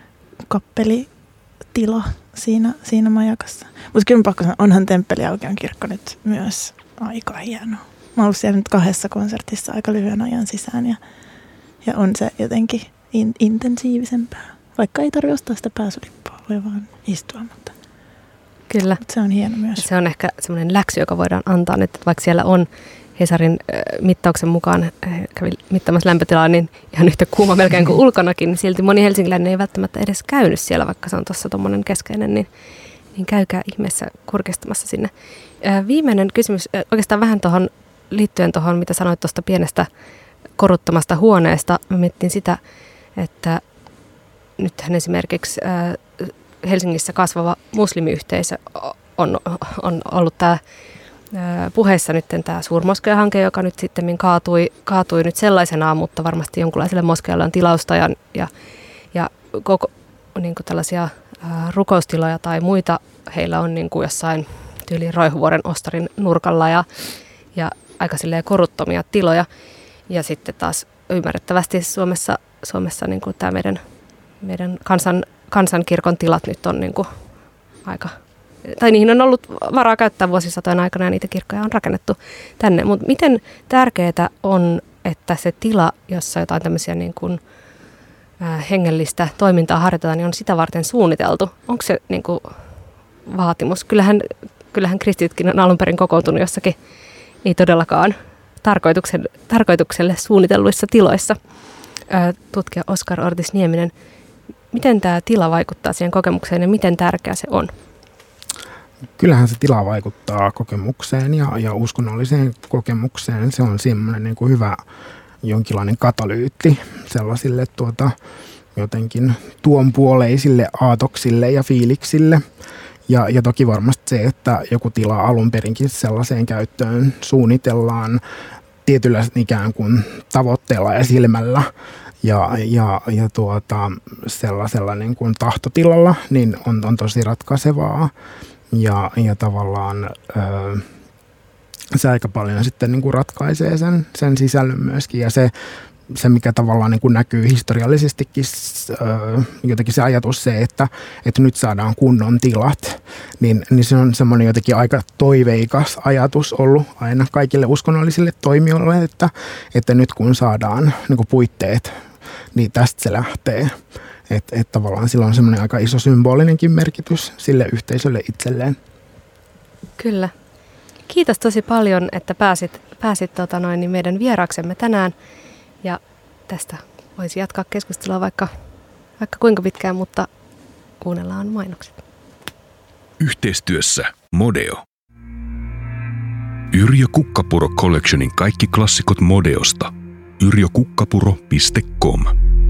kappelitila siinä majakassa. Mutta kyllä pakko sanoa, onhan Temppeliaukeon kirkko nyt myös aika hieno. Mä oon ollut siellä nyt 2 konsertissa aika lyhyen ajan sisään ja on se jotenkin intensiivisempää. Vaikka ei tarvitse ostaa sitä pääsylippua, voi vaan istua, mutta kyllä. Se on hieno myös. Se on ehkä semmoinen läksy, joka voidaan antaa nyt, että vaikka siellä on Hesarin mittauksen mukaan, kävi mittaamassa lämpötilaa, niin ihan yhtä kuuma melkein kuin ulkonakin, niin silti moni helsinkiläinen ei välttämättä edes käynyt siellä, vaikka se on tuossa tuommoinen keskeinen, niin käykää ihmeessä kurkistamassa sinne. Viimeinen kysymys, oikeastaan vähän liittyen tuohon, mitä sanoit tuosta pienestä koruttomasta huoneesta. Mä miettin sitä, että nythän esimerkiksi Helsingissä kasvava muslimiyhteisö on ollut tämä puheissa nyt tämä suurmoskea-hanke, joka nyt sitten kaatui nyt sellaisenaan, mutta varmasti jonkunlaiselle moskealle on tilausta ja koko niin kuin tällaisia rukoustiloja tai muita heillä on niin kuin jossain tyyliin Roihuvuoren Ostarin nurkalla ja aika silleen koruttomia tiloja. Ja sitten taas ymmärrettävästi Suomessa niin kuin tämä meidän kansankirkon tilat nyt on niin kuin aika, tai niihin on ollut varaa käyttää vuosisatojen aikana ja niitä kirkkoja on rakennettu tänne. Mutta miten tärkeää on, että se tila, jossa jotain tämmöisiä niin kuin hengellistä toimintaa harjoitetaan, niin on sitä varten suunniteltu? Onko se niin kuin vaatimus? Kyllähän kristitytkin on alun perin kokoontunut jossakin, ei todellakaan tarkoitukselle suunnitelluissa tiloissa. Tutkija Oskar Ortiz-Nieminen, miten tämä tila vaikuttaa siihen kokemukseen ja miten tärkeä se on? Kyllähän se tila vaikuttaa kokemukseen ja uskonnolliseen kokemukseen. Se on semmoinen niin kuin hyvä jonkinlainen katalyytti sellaisille jotenkin tuonpuoleisille aatoksille ja fiiliksille. Ja toki varmasti se, että joku tila alun perinkin sellaiseen käyttöön suunnitellaan tietyllä ikään kuin tavoitteella ja silmällä ja sellaisella niin kuin tahtotilalla, niin on tosi ratkaisevaa. Ja tavallaan se aika paljon sitten niin kuin ratkaisee sen sisällön myöskin. Ja se mikä tavallaan niin kuin näkyy historiallisestikin, jotenkin se ajatus se, että nyt saadaan kunnon tilat, niin se on semmoinen jotenkin aika toiveikas ajatus ollut aina kaikille uskonnollisille toimijoille, että nyt kun saadaan niin kuin puitteet, niin tästä se lähtee. Että tavallaan sillä on semmoinen aika iso symbolinenkin merkitys sille yhteisölle itselleen. Kyllä. Kiitos tosi paljon, että pääsit meidän vieraaksemme tänään. Ja tästä voisi jatkaa keskustelua vaikka kuinka pitkään, mutta kuunnellaan mainokset. Yhteistyössä Modeo. Yrjö Kukkapuro Collectionin kaikki klassikot Modeosta. yrjökukkapuro.com.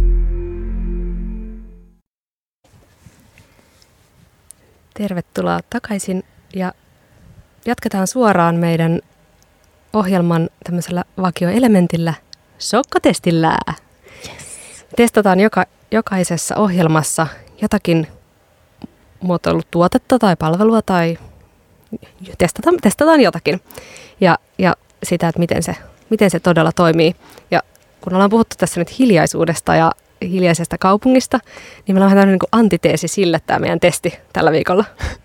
Tervetuloa takaisin ja jatketaan suoraan meidän ohjelman tämmöisellä vakioelementillä sokkotestillä. Yes. Testataan jokaisessa ohjelmassa jotakin muotoilutuotetta tai palvelua tai testataan jotakin ja sitä, että miten se todella toimii. Ja kun ollaan puhuttu tässä nyt hiljaisuudesta ja hiljaisesta kaupungista, niin meillä on vähän niin kuin antiteesi sille tämä meidän testi tällä viikolla.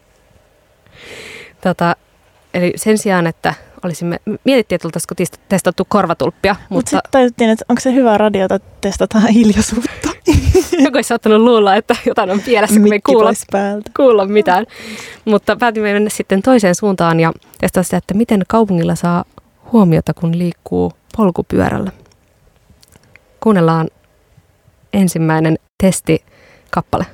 Eli sen sijaan, että mietittiin, että oltaisiko testattu korvatulppia. Mutta sitten tajuttiin, että onko se hyvä radiota, että testataan hiljaisuutta. Joku olisi saattanut luulla, että jotain on pielessä, kun me ei kuulla mitään. Mutta päätimme mennä sitten toiseen suuntaan ja testaa sitä, että miten kaupungilla saa huomiota, kun liikkuu polkupyörällä. Kuunnellaan ensimmäinen testikappale.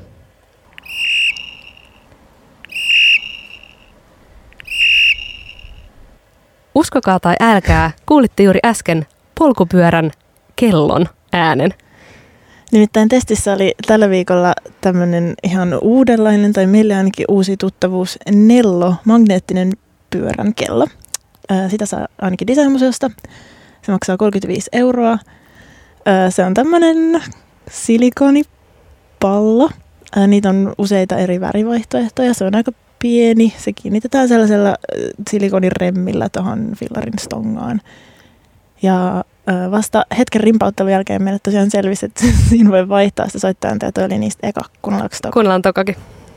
Uskokaa tai älkää, kuulitte juuri äsken polkupyörän kellon äänen. Nimittäin testissä oli tällä viikolla tämmöinen ihan uudenlainen, tai meille ainakin uusi tuttavuus, Nello, magneettinen pyörän kello. Sitä saa ainakin Designmuseosta. Se maksaa 35 €. Se on tämmöinen silikonipallo. Niitä on useita eri värivaihtoehtoja. Se on aika pieni. Se kiinnitetään sellaisella silikoniremmillä tuohon fillarin stongaan. Ja vasta hetken rimpauttelun jälkeen meille tosiaan selvisi, että siinä voi vaihtaa sitä soittajan, ja toi oli niistä eka. Kuunnellaan tokakin.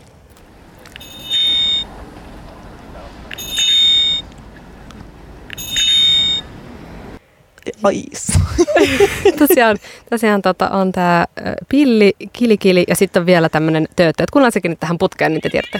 Ais. tosiaan on tää pilli, kilikili ja sitten on vielä tämmönen tööttö. Kuunnellaan sekin nyt tähän putkeen, niin te tiedätte.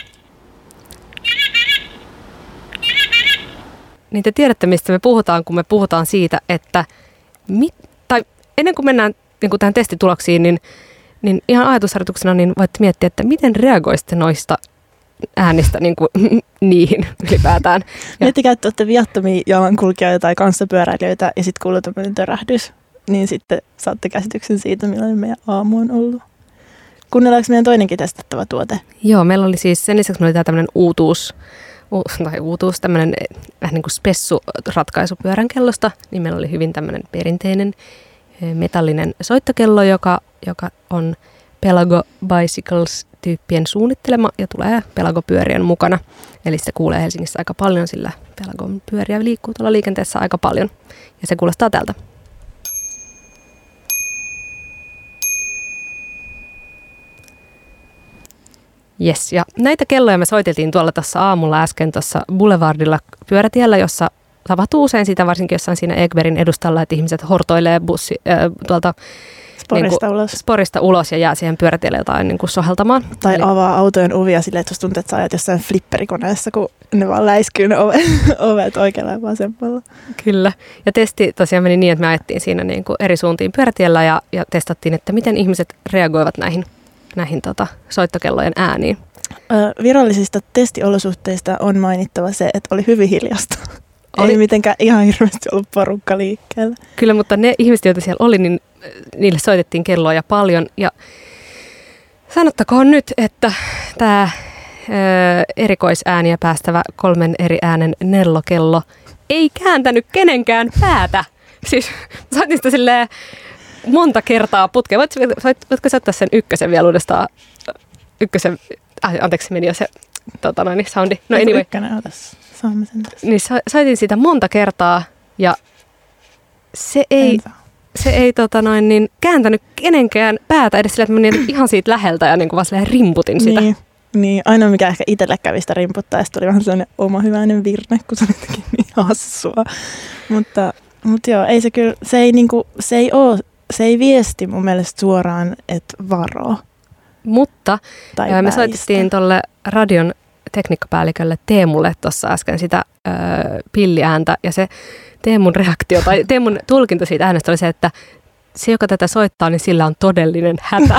Niin te tiedätte, mistä me puhutaan, kun me puhutaan siitä, että tai ennen kuin mennään niin kuin tähän testituloksiin, niin ihan ajatusharjoituksena niin voitte miettiä, että miten reagoisitte noista äänistä niin kuin, niihin ylipäätään. Miettikää, että olette viattomia jalankulkijoita tai kanssapyöräilijöitä ja sitten kuuluu tämmöinen törähdys, niin sitten saatte käsityksen siitä, millainen meidän aamu on ollut. Kuunnellaanko meidän toinenkin testattava tuote? Joo, meillä oli siis sen lisäksi meillä oli tämmöinen uutuus, tämmöinen vähän niin kuin spessu-ratkaisu pyöränkellosta, niin meillä oli hyvin tämmöinen perinteinen metallinen soittokello, joka on Pelago Bicycles-tyyppien suunnittelema ja tulee Pelago-pyörien mukana. Eli se kuulee Helsingissä aika paljon, sillä Pelagon pyöriä liikkuu tuolla liikenteessä aika paljon. Ja se kuulostaa tältä. Yes, ja näitä kelloja me soiteltiin tuolla tuossa aamulla äsken tuossa Boulevardilla pyörätiellä, jossa tapahtuu usein sitä, varsinkin jossain siinä Egberin edustalla, että ihmiset hortoilee tuolta sporista ulos ja jää siihen pyörätielle jotain niin kuin soheltamaan. Tai avaa autojen ovia silleen, että tuntuu, että sä ajat jossain flipperikoneessa, kun ne vaan läiskyy ne ovet oikealla ja vasemmalla. Kyllä. Ja testi tosiaan meni niin, että me ajettiin siinä niin kuin eri suuntiin pyörätiellä ja testattiin, että miten ihmiset reagoivat näihin soittokellojen ääniin. Virallisista testiolosuhteista on mainittava se, että oli hyvin hiljasta. Ei mitenkään ihan hirveästi ollut porukka liikkeellä. Kyllä, mutta ne ihmiset, joita siellä oli, niin niille soitettiin kelloja paljon. Ja sanottakoon nyt, että tämä erikoisääniä päästävä 3 eri äänen nellokello ei kääntänyt kenenkään päätä. Siis soitin sitä silleen monta kertaa putkeen. Voitko soittaa sen ykkösen vielä uudestaan? Anteeksi, meni jo se soundi. No anyway. Ykkönen, otas. Saamme sen tässä. Niin soitin sitä monta kertaa ja se ei kääntänyt kenenkään päätä edes sillä, että menin ihan siitä läheltä ja niin kuin vaan rimputin sitä. Niin, ainoa mikä ehkä itselle kävi sitä rimputtaa ja tuli vähän sellainen oma hyväinen virne, kun se oli jotenkin niin hassua. Mutta joo, ei se kyllä, se ei viesti mun mielestä suoraan, että varo. Mutta me soitettiin tuolle radion tekniikkapäällikölle Teemulle tuossa äsken sitä pilliääntä ja se Teemun reaktio tai Teemun tulkinta siitä äänestä oli se, että se, joka tätä soittaa, niin sillä on todellinen hätä.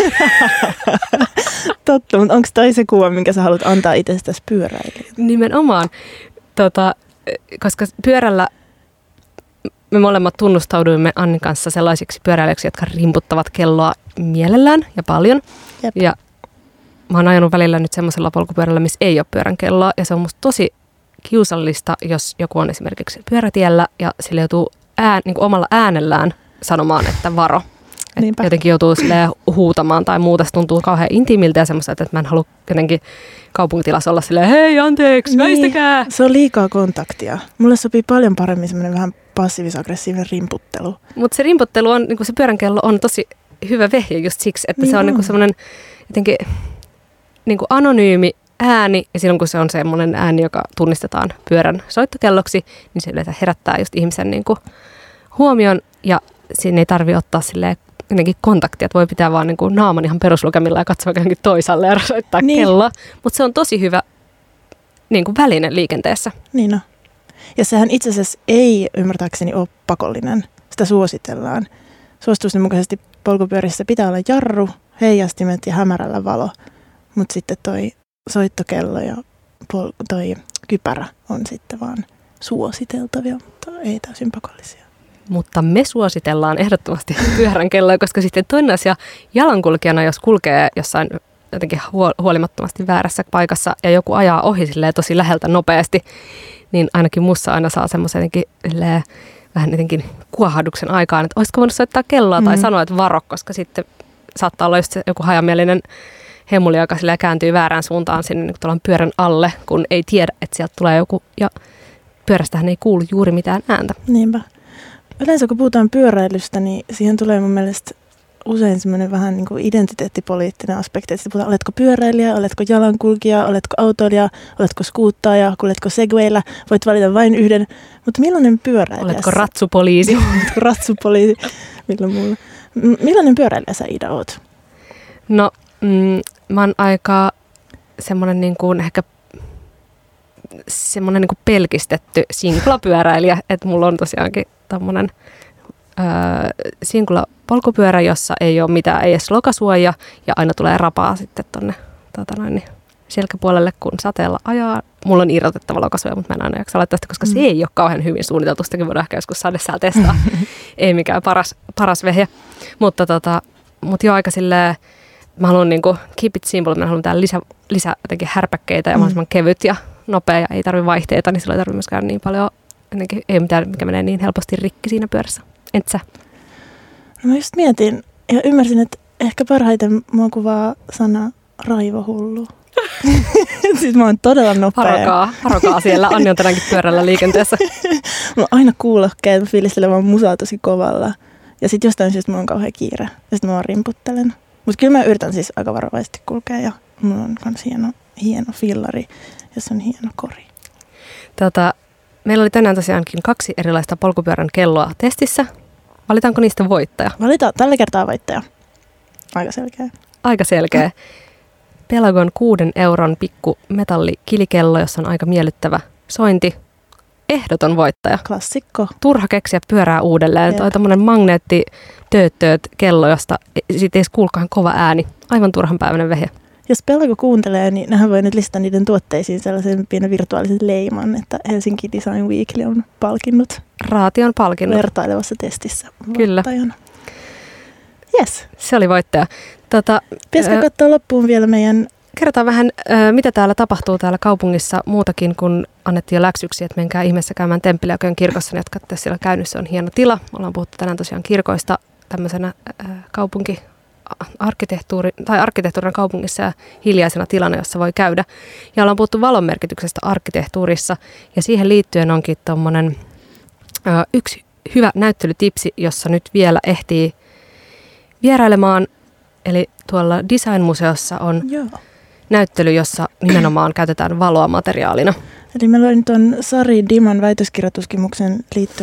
Totta, mutta onko toi se kuva, minkä sä haluat antaa itsestäsi pyöräilijälle? Nimenomaan, koska pyörällä me molemmat tunnustauduimme Annin kanssa sellaisiksi pyöräilijöiksi, jotka rimputtavat kelloa mielellään ja paljon. Jep. Ja mä oon ajanut välillä nyt semmoisella polkupyörällä, missä ei ole pyörän kelloa ja se on musta tosi kiusallista, jos joku on esimerkiksi pyörätiellä ja sille joutuu niin kuin omalla äänellään sanomaan, että varo. Että jotenkin joutuu huutamaan tai muuta. Se tuntuu kauhean intiimiltä ja semmoista, että mä en halua jotenkin kaupunkitilassa olla silleen, hei anteeksi, väistäkää. Se on liikaa kontaktia. Mulle sopii paljon paremmin semmoinen vähän passiivis-aggressiivinen rimputtelu. Mutta se rimputtelu on, niin kuin se pyöränkello on tosi hyvä vehje just siksi, että se on niin kuin semmoinen jotenkin niin kuin anonyymi ääni, ja silloin kun se on semmoinen ääni, joka tunnistetaan pyörän soittokelloksi, niin se yleensä herättää just ihmisen niin kuin huomion, ja siinä ei tarvitse ottaa silleen jotenkin kontaktia, että voi pitää vaan niin kuin naaman ihan peruslukemilla ja katsoa johonkin toisaalle ja soittaa kelloa, mutta se on tosi hyvä niin kuin väline liikenteessä. Niin on. Ja sehän itse asiassa ei ymmärtääkseni ole pakollinen. Sitä suositellaan. Suositusten mukaisesti polkupyörissä pitää olla jarru, heijastimet ja hämärällä valo, mutta sitten toi soittokello ja toi kypärä on sitten vaan suositeltavia, mutta ei täysin pakollisia. Mutta me suositellaan ehdottomasti pyörän kelloa, koska sitten toinen asia jalankulkijana, jos kulkee jossain jotenkin huolimattomasti väärässä paikassa ja joku ajaa ohi tosi läheltä nopeasti, niin ainakin musta aina saa semmoisen jotenkin vähän jotenkin kuohahduksen aikaan, että olisiko voinut soittaa kelloa tai sanoa, että varo, koska sitten saattaa olla just joku hajamielinen hemuli, joka kääntyy väärään suuntaan sinne niin tuolla pyörän alle, kun ei tiedä, että sieltä tulee joku, ja pyörästähän ei kuulu juuri mitään ääntä. Niinpä. Yleensä kun puhutaan pyöräilystä, niin siihen tulee mun mielestä usein semmoinen vähän niin kuin identiteettipoliittinen aspekti. Että puhutaan, oletko pyöräilijä, oletko jalankulkija, oletko autoilija, oletko skuuttaaja, kuljetko segwaylla, voit valita vain yhden. Mutta millainen pyöräilijä? Oletko ratsupoliisi? Oletko ratsupoliisi? Millainen pyöräilijä sä, Ida, oot? No, mä oon aika semmoinen niin kuin ehkä semmoinen niin kuin pelkistetty sinkulapyöräilijä, että mulla on tosiaankin tommonen sinkula-polkupyörä, jossa ei ole mitään, ei edes lokasuoja ja aina tulee rapaa sitten tonne selkäpuolelle, kun sateella ajaa. Mulla on irrotettava lokasuoja, mutta mä en aina jaksa laittaa sitä, koska se ei ole kauhean hyvin suunniteltu. Sitäkin voidaan ehkä joskus sadesäällä testaa. Ei mikään paras vehje. Mutta joo, aika silleen, mä haluan niinku keep it simple, mä haluan mitään lisää jotenkin härpäkkeitä ja mahdollisimman kevyt ja nopea ja ei tarvitse vaihteita, niin silloin ei tarvitse myöskään niin paljon, ei mitään, mikä menee niin helposti rikki siinä pyörässä. Entä sä? No mä just mietin ja ymmärsin, että ehkä parhaiten mua kuvaa sana raivohullu. Siis mä oon todella nopea. Varokaa siellä. Anni on tänäänkin pyörällä liikenteessä. Mä oon aina kuulokkeet, mä fiilistelen vaan musaa tosi kovalla. Ja sit jostain syystä mulla on kauhean kiire. Ja sit mä vaan rimputtelen. Mut kyllä mä yritän siis aika varovaisesti kulkea ja mulla on kans hieno fillari, jossa on hieno kori. Meillä oli tänään tosiaankin 2 erilaista polkupyörän kelloa testissä. Valitaanko niistä voittaja? Valitaan tällä kertaa voittaja. Aika selkeä. Pelagon 6 euron pikku metallikilikello, jossa on aika miellyttävä sointi. Ehdoton voittaja. Klassikko. Turha keksiä pyörää uudelleen. Toi tommonen magneetti tööt kello, josta siitä ei kuulkaan kova ääni. Aivan turhan päiväinen vehje. Jos Pelago kuuntelee, niin nehän voi nyt listata niiden tuotteisiin sellaisen pienen virtuaalisen leiman, että Helsinki Design Weekly on palkinnut. Raati on palkinnut. Vertailevassa testissä. Kyllä. Yes. Se oli voittaja. Pitäisikö katsoa loppuun vielä meidän... Kerrotaan vähän, mitä täällä tapahtuu täällä kaupungissa muutakin, kun annettiin jo läksyksiä, että menkää ihmeessä käymään Temppeliaköön kirkossa, niin jatkatte siellä käynnissä, on hieno tila. Ollaan puhuttu tänään tosiaan kirkoista tämmöisenä arkkitehtuurin kaupungissa ja hiljaisena tilana, jossa voi käydä. Ja ollaan puhuttu valon merkityksestä arkkitehtuurissa ja siihen liittyen onkin tommonen yksi hyvä näyttelytipsi, jossa nyt vielä ehtii vierailemaan. Eli tuolla Design-museossa on näyttely, jossa nimenomaan käytetään valoa materiaalina. Eli meillä oli tuon Sari Diman väitöskirjatutkimuksen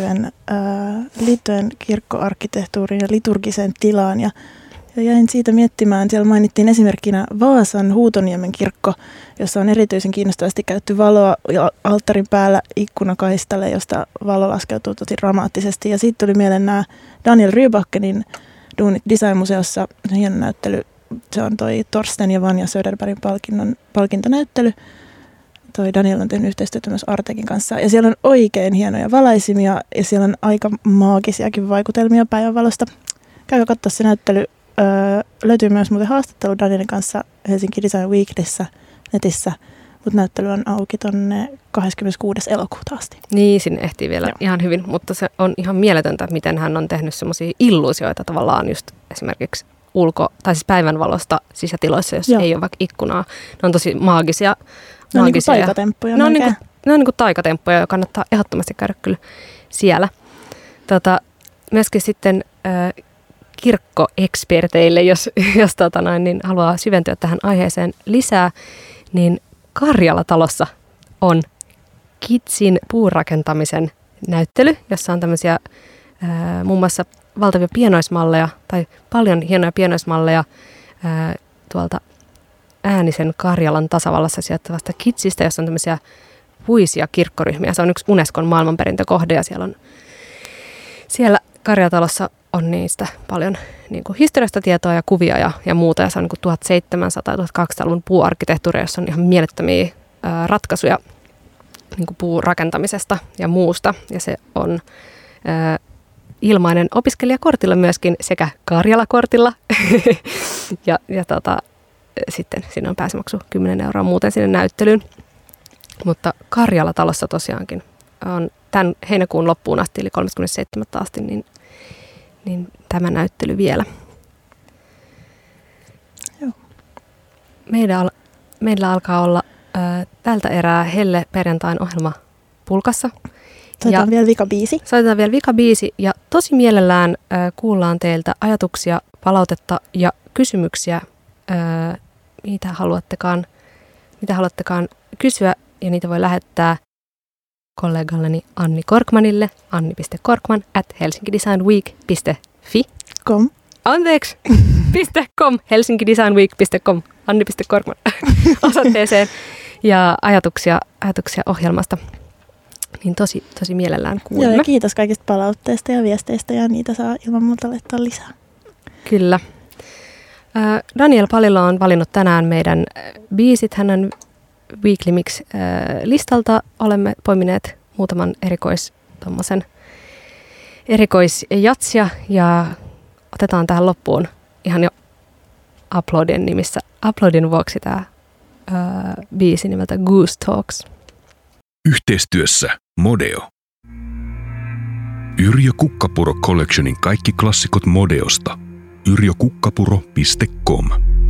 liittyen kirkkoarkkitehtuuriin ja liturgiseen tilaan. Ja jäin siitä miettimään, siellä mainittiin esimerkkinä Vaasan Huutoniemen kirkko, jossa on erityisen kiinnostavasti käytetty valoa alttarin päällä ikkunakaistalle, josta valo laskeutuu tosi dramaattisesti. Ja siitä tuli mieleen nämä Daniel Rybackenin duunit Design-museossa, hieno näyttely. Se on toi Torsten ja Vanja Söderbergin palkintonäyttely. Toi Daniel on tehnyt yhteistyötä myös Artekin kanssa. Ja siellä on oikein hienoja valaisimia ja siellä on aika maagisiakin vaikutelmia päivänvalosta. Käykää katsoa se näyttely. Löytyy myös muuten haastattelu Danielin kanssa Helsinki Design Weeklissä netissä. Mutta näyttely on auki tonne 26. elokuuta asti. Niin, sinne ehtii vielä ihan hyvin, mutta se on ihan mieletöntä, miten hän on tehnyt semmoisia illuusioita tavallaan just esimerkiksi tai siis päivänvalosta sisätiloissa, jos ei ole vaikka ikkunaa. Ne on tosi maagisia. Ne on niin kuin taikatemppuja. Ne on niin kuin taikatemppuja, ja kannattaa ehdottomasti käydä kyllä siellä. Myöskin sitten kirkkoeksperteille, jos niin haluaa syventyä tähän aiheeseen lisää, niin Karjala-talossa on Kitsin puurakentamisen näyttely, jossa on tämmöisiä muun muassa valtavia pienoismalleja tai paljon hienoja pienoismalleja tuolta Äänisen Karjalan tasavallassa sijoittavasta Kitsistä, jossa on tämmöisiä puisia kirkkoryhmiä. Se on yksi Unescon maailmanperintökohde ja siellä Karjala-talossa on niistä paljon niin kuin historiasta tietoa ja kuvia ja muuta. Ja se on niin kuin 1700-1200-luvun puuarkkitehtuuria, jossa on ihan mielettömiä ratkaisuja niin kuin puurakentamisesta ja muusta. Ja se on ilmainen opiskelijakortilla myöskin sekä Karjala-kortilla. ja sitten siinä on pääsymaksu 10 € muuten sinne näyttelyyn. Mutta Karjala-talossa tosiaankin on tämän heinäkuun loppuun asti, eli 37. asti, niin tämä näyttely vielä. Joo. Meillä alkaa olla tältä erää Helle perjantain ohjelma pulkassa. Soitetaan vielä vikabiisi ja tosi mielellään kuullaan teiltä ajatuksia, palautetta ja kysymyksiä, mitä haluattekaan kysyä, ja niitä voi lähettää kollegalleni Anni Korkmanille, anni.korkman@helsinkidesignweek.fi. Anteeksi, .com, helsinkidesignweek.com, anni.korkman osoitteeseen, ja ajatuksia ohjelmasta. Niin tosi mielellään kuulemme. Joo, ja kiitos kaikista palautteista ja viesteistä, ja niitä saa ilman muuta laittaa lisää. Kyllä. Daniel Palilo on valinnut tänään meidän biisit hänen Weekly Mix-listalta. Olemme poimineet muutaman erikoisjatsia, ja otetaan tähän loppuun ihan jo Uploadin vuoksi tämä biisi nimeltä Goose Talks. Yhteistyössä Modeo. Yrjö Kukkapuro Collectionin kaikki klassikot Modeosta. yrjökukkapuro.com